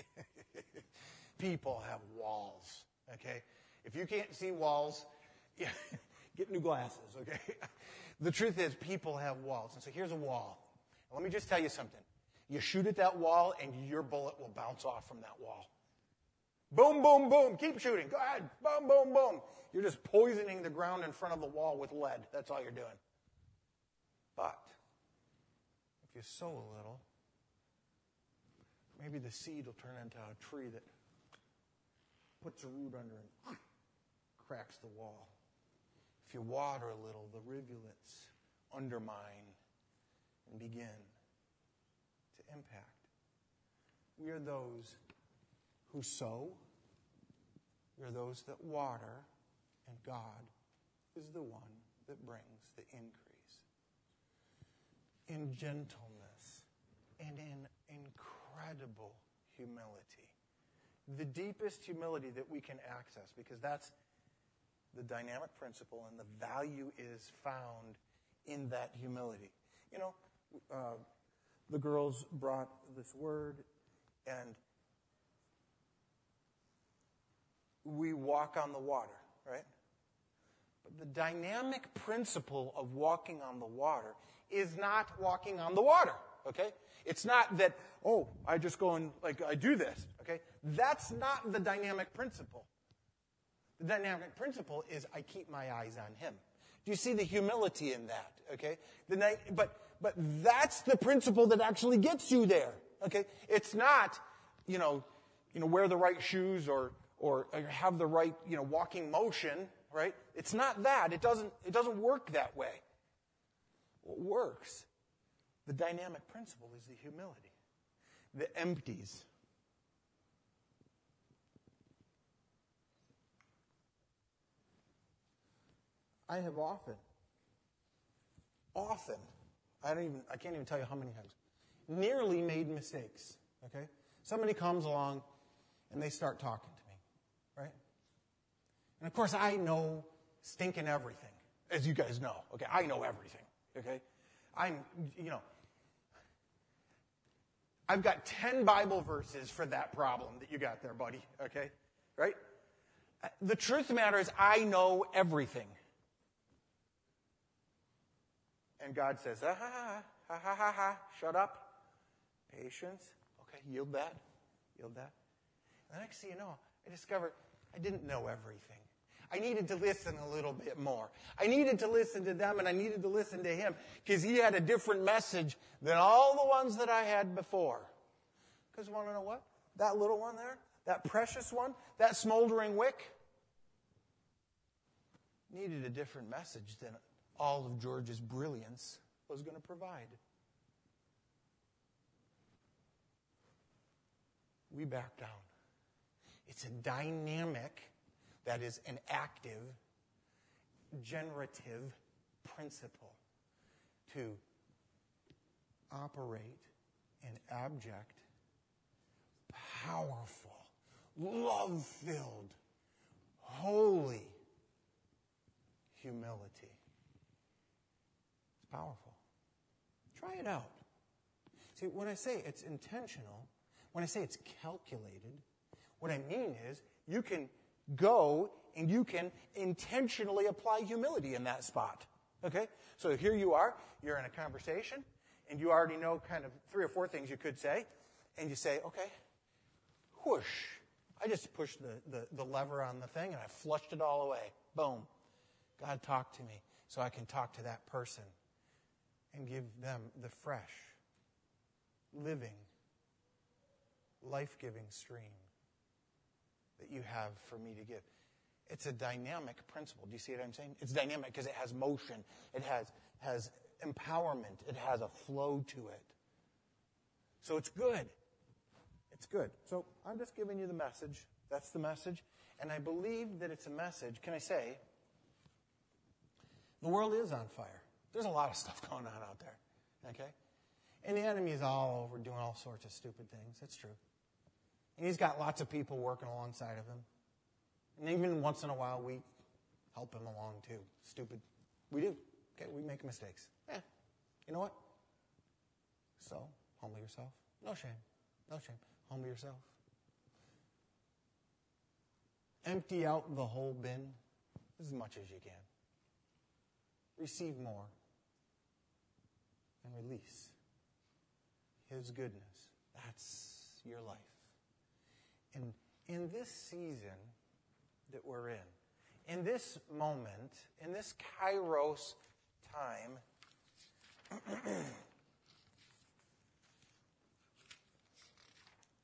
People have walls. Okay? If you can't see walls, yeah, get new glasses, okay? The truth is, people have walls. And so here's a wall. And let me just tell you something. You shoot at that wall, and your bullet will bounce off from that wall. Boom, boom, boom. Keep shooting. Go ahead. Boom, boom, boom. You're just poisoning the ground in front of the wall with lead. That's all you're doing. But if you sow a little, maybe the seed will turn into a tree that puts a root under and cracks the wall. If you water a little, the rivulets undermine and begin to impact. We are those who sow. We are those that water, and God is the one that brings the increase. In gentleness and in incredible humility. The deepest humility that we can access, because that's the dynamic principle, and the value is found in that humility. You know, uh, the girls brought this word, and we walk on the water, right? But the dynamic principle of walking on the water is not walking on the water, okay? It's not that, oh, I just go and, like, I do this, okay? That's not the dynamic principle. The dynamic principle is I keep my eyes on him. Do you see the humility in that, okay? The, but, but that's the principle that actually gets you there, okay? It's not, you know, you know, wear the right shoes or, or have the right, you know, walking motion, right? It's not that. It doesn't, it doesn't work that way. What works, the dynamic principle, is the humility. The empties. I have often, often, I don't even, I can't even tell you how many times, nearly made mistakes, okay? Somebody comes along and they start talking to me, right? And of course I know stinking everything, as you guys know, okay? I know everything, okay? I'm, you know, I've got ten Bible verses for that problem that you got there, buddy, okay? Right? The truth of the matter is I know everything. And God says, ah, ha, ha, ha, ha, ha, ha, shut up. Patience. Okay, yield that. Yield that. And the next thing you know, I discovered I didn't know everything. I needed to listen a little bit more. I needed to listen to them, and I needed to listen to him, because he had a different message than all the ones that I had before. Because you want to know what? That little one there, that precious one, that smoldering wick, needed a different message than all of George's brilliance was going to provide. We back down. It's a dynamic, that is an active, generative principle to operate in abject, powerful, love-filled, holy humility. Powerful. Try it out. See, when I say it's intentional, when I say it's calculated, what I mean is you can go and you can intentionally apply humility in that spot. Okay? So here you are, you're in a conversation, and you already know kind of three or four things you could say, and you say, okay, whoosh. I just pushed the, the, the lever on the thing, and I flushed it all away. Boom. God talked to me so I can talk to that person and give them the fresh, living, life-giving stream that you have for me to give. It's a dynamic principle. Do you see what I'm saying? It's dynamic because it has motion. It has, has empowerment. It has a flow to it. So it's good. It's good. So I'm just giving you the message. That's the message. And I believe that it's a message. Can I say, the world is on fire. There's a lot of stuff going on out there, okay? And the enemy is all over doing all sorts of stupid things. That's true. And he's got lots of people working alongside of him. And even once in a while, we help him along too. Stupid. We do. Okay, we make mistakes. Eh, you know what? So, humble yourself. No shame. No shame. Humble yourself. Empty out the whole bin as much as you can. Receive more. And release his goodness. That's your life. And in this season that we're in, in this moment, in this Kairos time,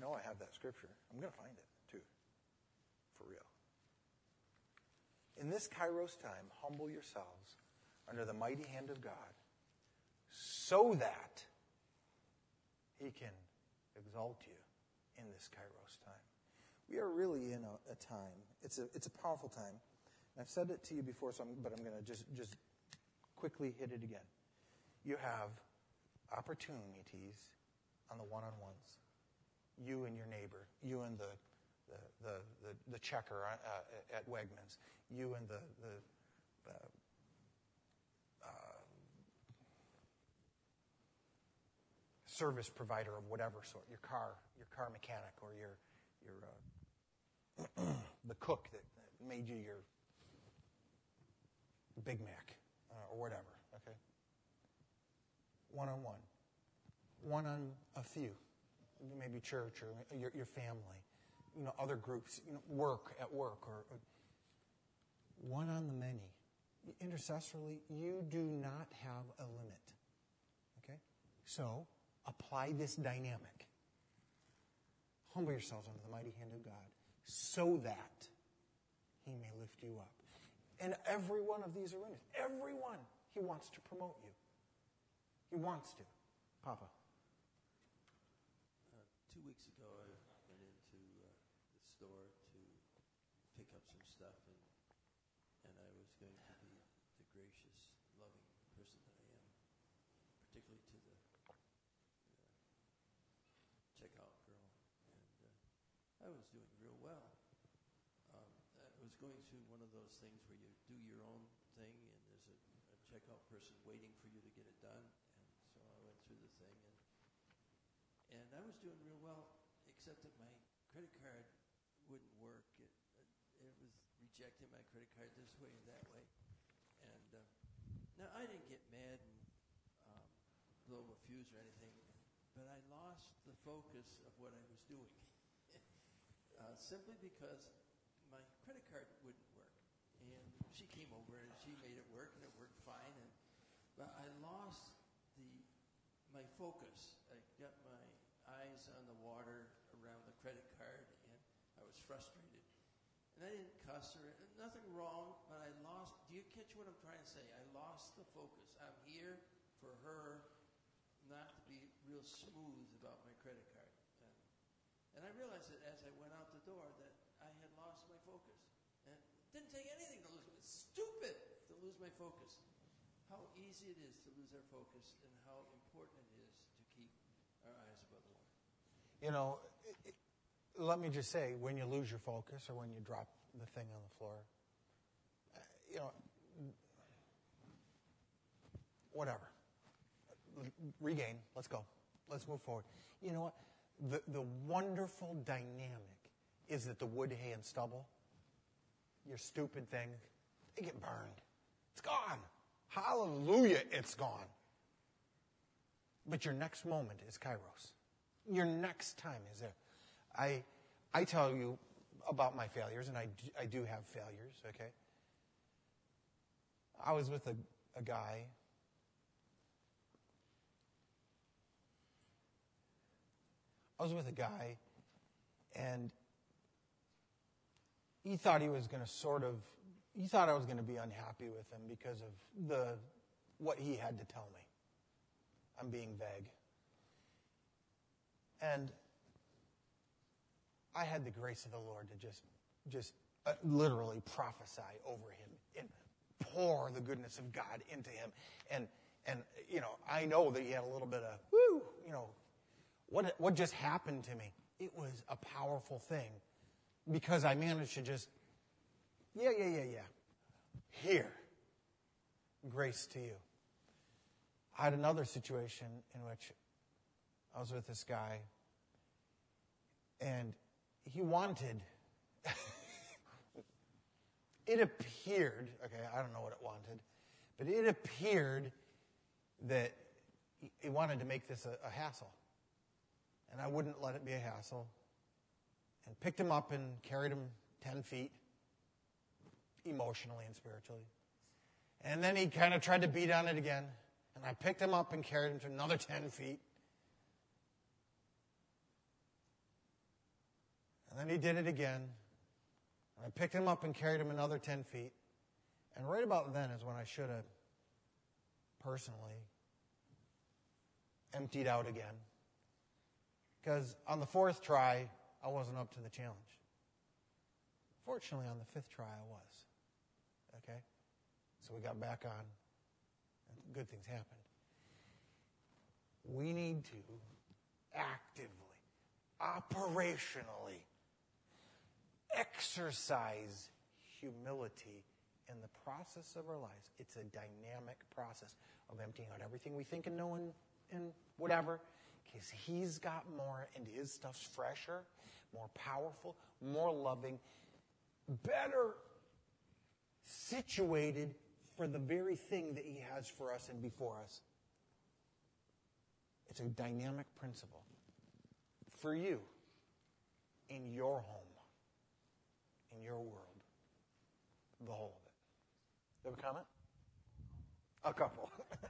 know I have that scripture. I'm going to find it, too. For real. In this Kairos time, humble yourselves under the mighty hand of God, so that he can exalt you in this Kairos time. We are really in a, a time. It's a it's a powerful time. And I've said it to you before, so I'm, but I'm going to just just quickly hit it again. You have opportunities on the one-on-ones. You and your neighbor. You and the the the the, the checker uh, at Wegmans. You and the the. Uh, uh, service provider of whatever sort, your car, your car mechanic, or your your uh, the cook that, that made you your Big Mac uh, or whatever. Okay, one on one, one on a few, maybe church or your your family, you know, other groups, you know, work at work, or, or one on the many. Intercessorily, you do not have a limit. Okay, so apply this dynamic. Humble yourselves under the mighty hand of God, so that he may lift you up. And every one of these arenas, every one, he wants to promote you. He wants to. Papa. Uh, two weeks ago, I went into uh, the store to pick up some stuff, and and I was going to be the gracious, loving person that I am, particularly to the checkout girl, and uh, I was doing real well. Um, I was going through one of those things where you do your own thing, and there's a, a checkout person waiting for you to get it done, and so I went through the thing, and and I was doing real well, except that my credit card wouldn't work. It, it, it was rejecting my credit card this way and that way, and uh, now I didn't get mad and um, blow a fuse or anything. But I lost the focus of what I was doing, uh, simply because my credit card wouldn't work. And she came over and she made it work, and it worked fine. And but I lost the my focus. I got my eyes on the water around the credit card, and I was frustrated. And I didn't cuss her. Nothing wrong, but I lost. Do you catch what I'm trying to say? I lost the focus. I'm here for her not to be real smooth about my credit card. And, and I realized that as I went out the door that I had lost my focus. And it didn't take anything to lose it. It's stupid to lose my focus. How easy it is to lose our focus, and how important it is to keep our eyes above the water. You know, it, it, let me just say, when you lose your focus or when you drop the thing on the floor, uh, you know, whatever. Regain. Let's go. Let's move forward. You know what? The the wonderful dynamic is that the wood, hay, and stubble, your stupid thing, they get burned. It's gone. Hallelujah, it's gone. But your next moment is Kairos. Your next time is there. I I tell you about my failures, and I do, I do have failures, okay? I was with a, a guy. I was with a guy, and he thought he was going to sort of, he thought I was going to be unhappy with him because of the what he had to tell me. I'm being vague. And I had the grace of the Lord to just, just uh, literally prophesy over him and pour the goodness of God into him. And, and you know, I know that he had a little bit of, woo, you know, What what just happened to me? It was a powerful thing because I managed to just, yeah, yeah, yeah, yeah. Here, grace to you. I had another situation in which I was with this guy, and he wanted, it appeared, okay, I don't know what it wanted, but it appeared that he wanted to make this a, a hassle. And I wouldn't let it be a hassle. And picked him up and carried him ten feet, emotionally and spiritually. And then he kind of tried to beat on it again. And I picked him up and carried him to another ten feet. And then he did it again. And I picked him up and carried him another ten feet. And right about then is when I should have personally emptied out again. Because on the fourth try, I wasn't up to the challenge. Fortunately, on the fifth try, I was. Okay? So we got back on, and good things happened. We need to actively, operationally exercise humility in the process of our lives. It's a dynamic process of emptying out everything we think and know and, and whatever, because he's got more and his stuff's fresher, more powerful, more loving, better situated for the very thing that he has for us and before us. It's a dynamic principle for you in your home, in your world, the whole of it. You have a comment? A couple.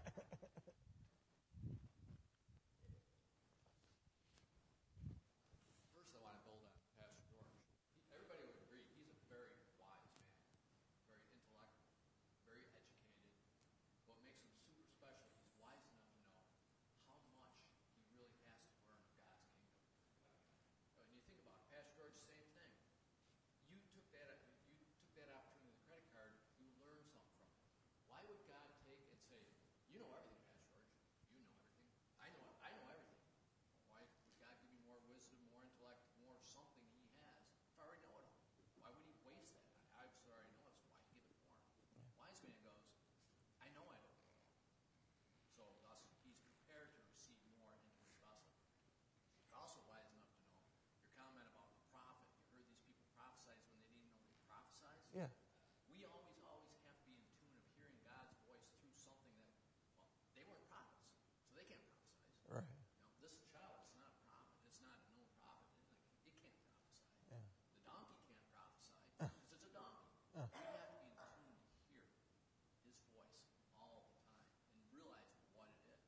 First, I want to build on Pastor George. He, everybody would agree he's a very wise man, very intellectual, very educated. What makes him super special, he's wise enough to know how much he really has to learn of God's kingdom. When you think about it, Pastor George, same thing. You took that you took that opportunity with the credit card. You learned something from it. Why would God take and say, "You know everything, Pastor George. You know everything. I know. I know everything." Why would God give me more wisdom, more intellect, more something He has if I already know it all? Why would He waste that? I, I already know it. So why give it more? Wise man goes, "I know I don't know it all." So thus, he's prepared to receive more into his vessel. You're also wise enough to know your comment about the prophet. You heard these people prophesize when they didn't know they prophesied. Yeah. We always, always have to be in tune of hearing God's voice through something that, well, they weren't prophets, so they can't prophesize. Right. You know, this child is not a prophet. It's not a known prophet. It, it can't prophesy. Yeah. The donkey can't prophesy because it's a donkey. Uh. We have to be in tune to hear his voice all the time and realize what it is.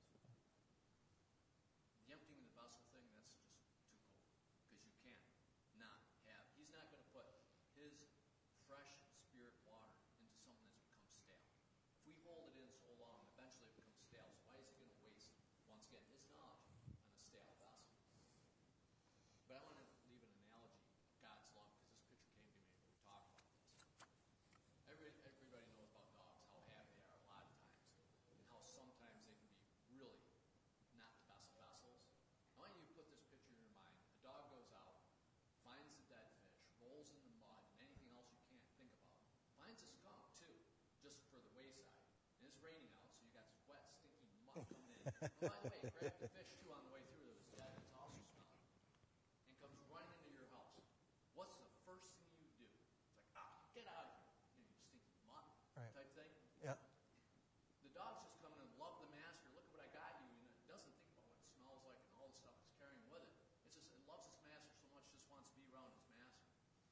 The emptying of the vessel thing, that's just too cold because you can't not have. He's not going to put his fresh spirit water into something that's become stale. If we hold it in so long, eventually it becomes stale. So why is he going to waste, once again, his knowledge on a stale vessel? But I want to leave an analogy of God's love because this picture came to me when we talked about this. Everybody, everybody knows about dogs, how happy they are a lot of times, and how sometimes they can be really not the best of vessels. I want you to put this picture in your mind. A dog goes out, finds the dead fish, rolls in the mud, and anything else you can't think about. Finds a skunk, too, just for the wayside. And it's raining out, so you got this wet, stinky muck coming in. And by the way, grab the fish, too, on the way through that was dead. It's also smelling. And comes running into your house. What's the first thing you do? It's like, ah, get out of here. You know, you stinky mutt Right. type thing. Yeah. The dog's just coming and love the master. Look at what I got you. And it doesn't think about what it smells like and all the stuff it's carrying with it. It's just, it loves its master so much, just wants to be around its master.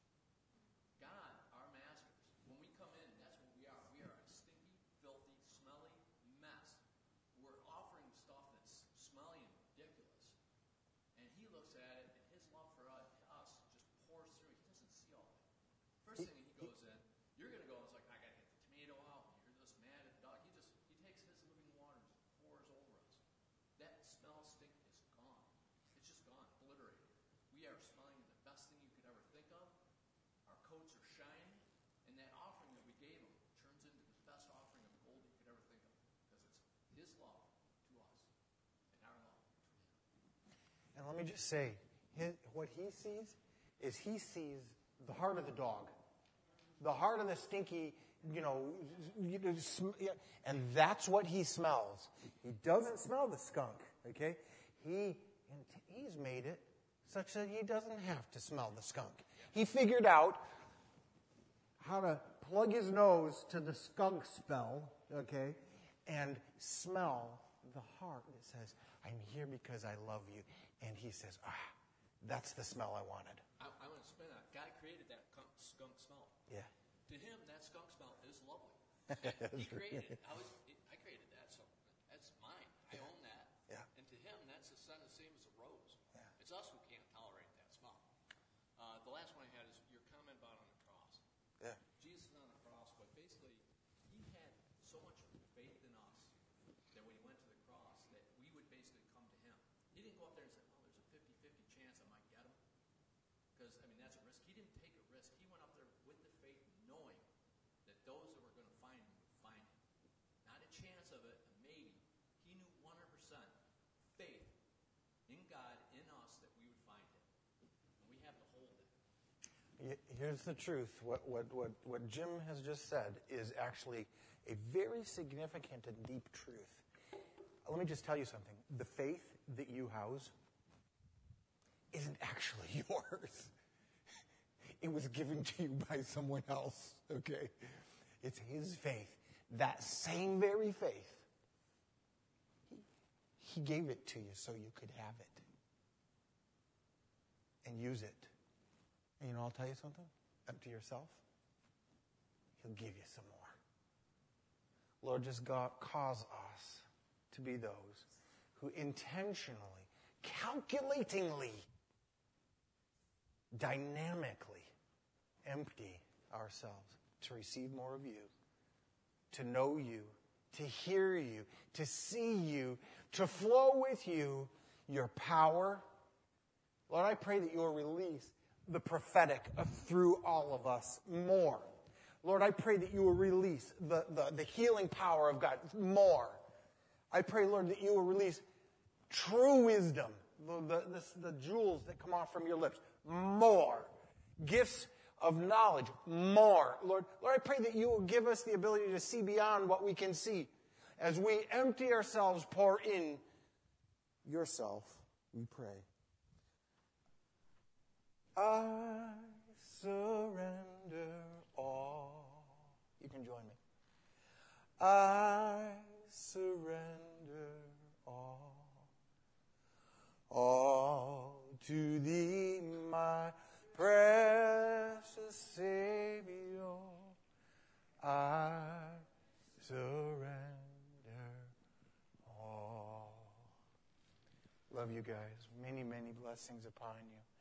God, our masters, when we come in, that's what we are. We are a stinky, filthy, smelly mess. We're offering stuff that's smelly and ridiculous. And he looks at it, and his love for us, us just pours through. He doesn't see all that. First thing he goes in, you're going to go, it's like, I got to get the tomato out. And you're just mad at the dog. He just, he takes his living water and just pours over us. That smell stink is gone. It's just gone, obliterated. We are smelling the best thing you could ever think of. Our coats are shiny. And that offering that we gave him turns into the best offering of gold you could ever think of. Because it's his love to us and our love to him. And let me just say, his, what he sees is he sees the heart of the dog. The heart of the stinky, you know, you know, sm- yeah, and that's what he smells. He doesn't smell the skunk, okay? He and he's made it such that he doesn't have to smell the skunk. He figured out how to plug his nose to the skunk smell, okay, and smell the heart that says, "I'm here because I love you." And he says, "Ah, that's the smell I wanted." I, I want to spin that. God created that skunk smell. Yeah. To him, that skunk smell is lovely. He created it. I was, I created that, so that's mine. I own that. Yeah. And to him, that's the same as a rose. Yeah. It's us who can't tolerate that smell. Uh, the so much faith in us that when he went to the cross, that we would basically come to him. He didn't go up there and say, oh, there's a fifty-fifty chance I might get him. Because, I mean, that's a risk. He didn't take a risk. He went up there with the faith, knowing that those that were going to find him would find him. Not a chance of it, a maybe. He knew one hundred percent faith in God, in us, that we would find him. And we have to hold that. Here's the truth. What, what, what, what Jim has just said is actually a very significant and deep truth. Let me just tell you something. The faith that you house isn't actually yours. It was given to you by someone else, okay? It's his faith. That same very faith, he, he gave it to you so you could have it and use it. And you know, I'll tell you something. Empty yourself. He'll give you some more. Lord, just God, cause us to be those who intentionally, calculatingly, dynamically empty ourselves to receive more of you, to know you, to hear you, to see you, to flow with you, your power. Lord, I pray that you will release the prophetic through all of us more. Lord, I pray that you will release the, the, the healing power of God more. I pray, Lord, that you will release true wisdom, the, the, the, the jewels that come off from your lips, more. Gifts of knowledge, more. Lord, Lord, I pray that you will give us the ability to see beyond what we can see. As we empty ourselves, pour in yourself, we pray. I surrender all. You can join me. I surrender all. All to thee, my precious Savior. I surrender all. Love you guys. Many, many blessings upon you.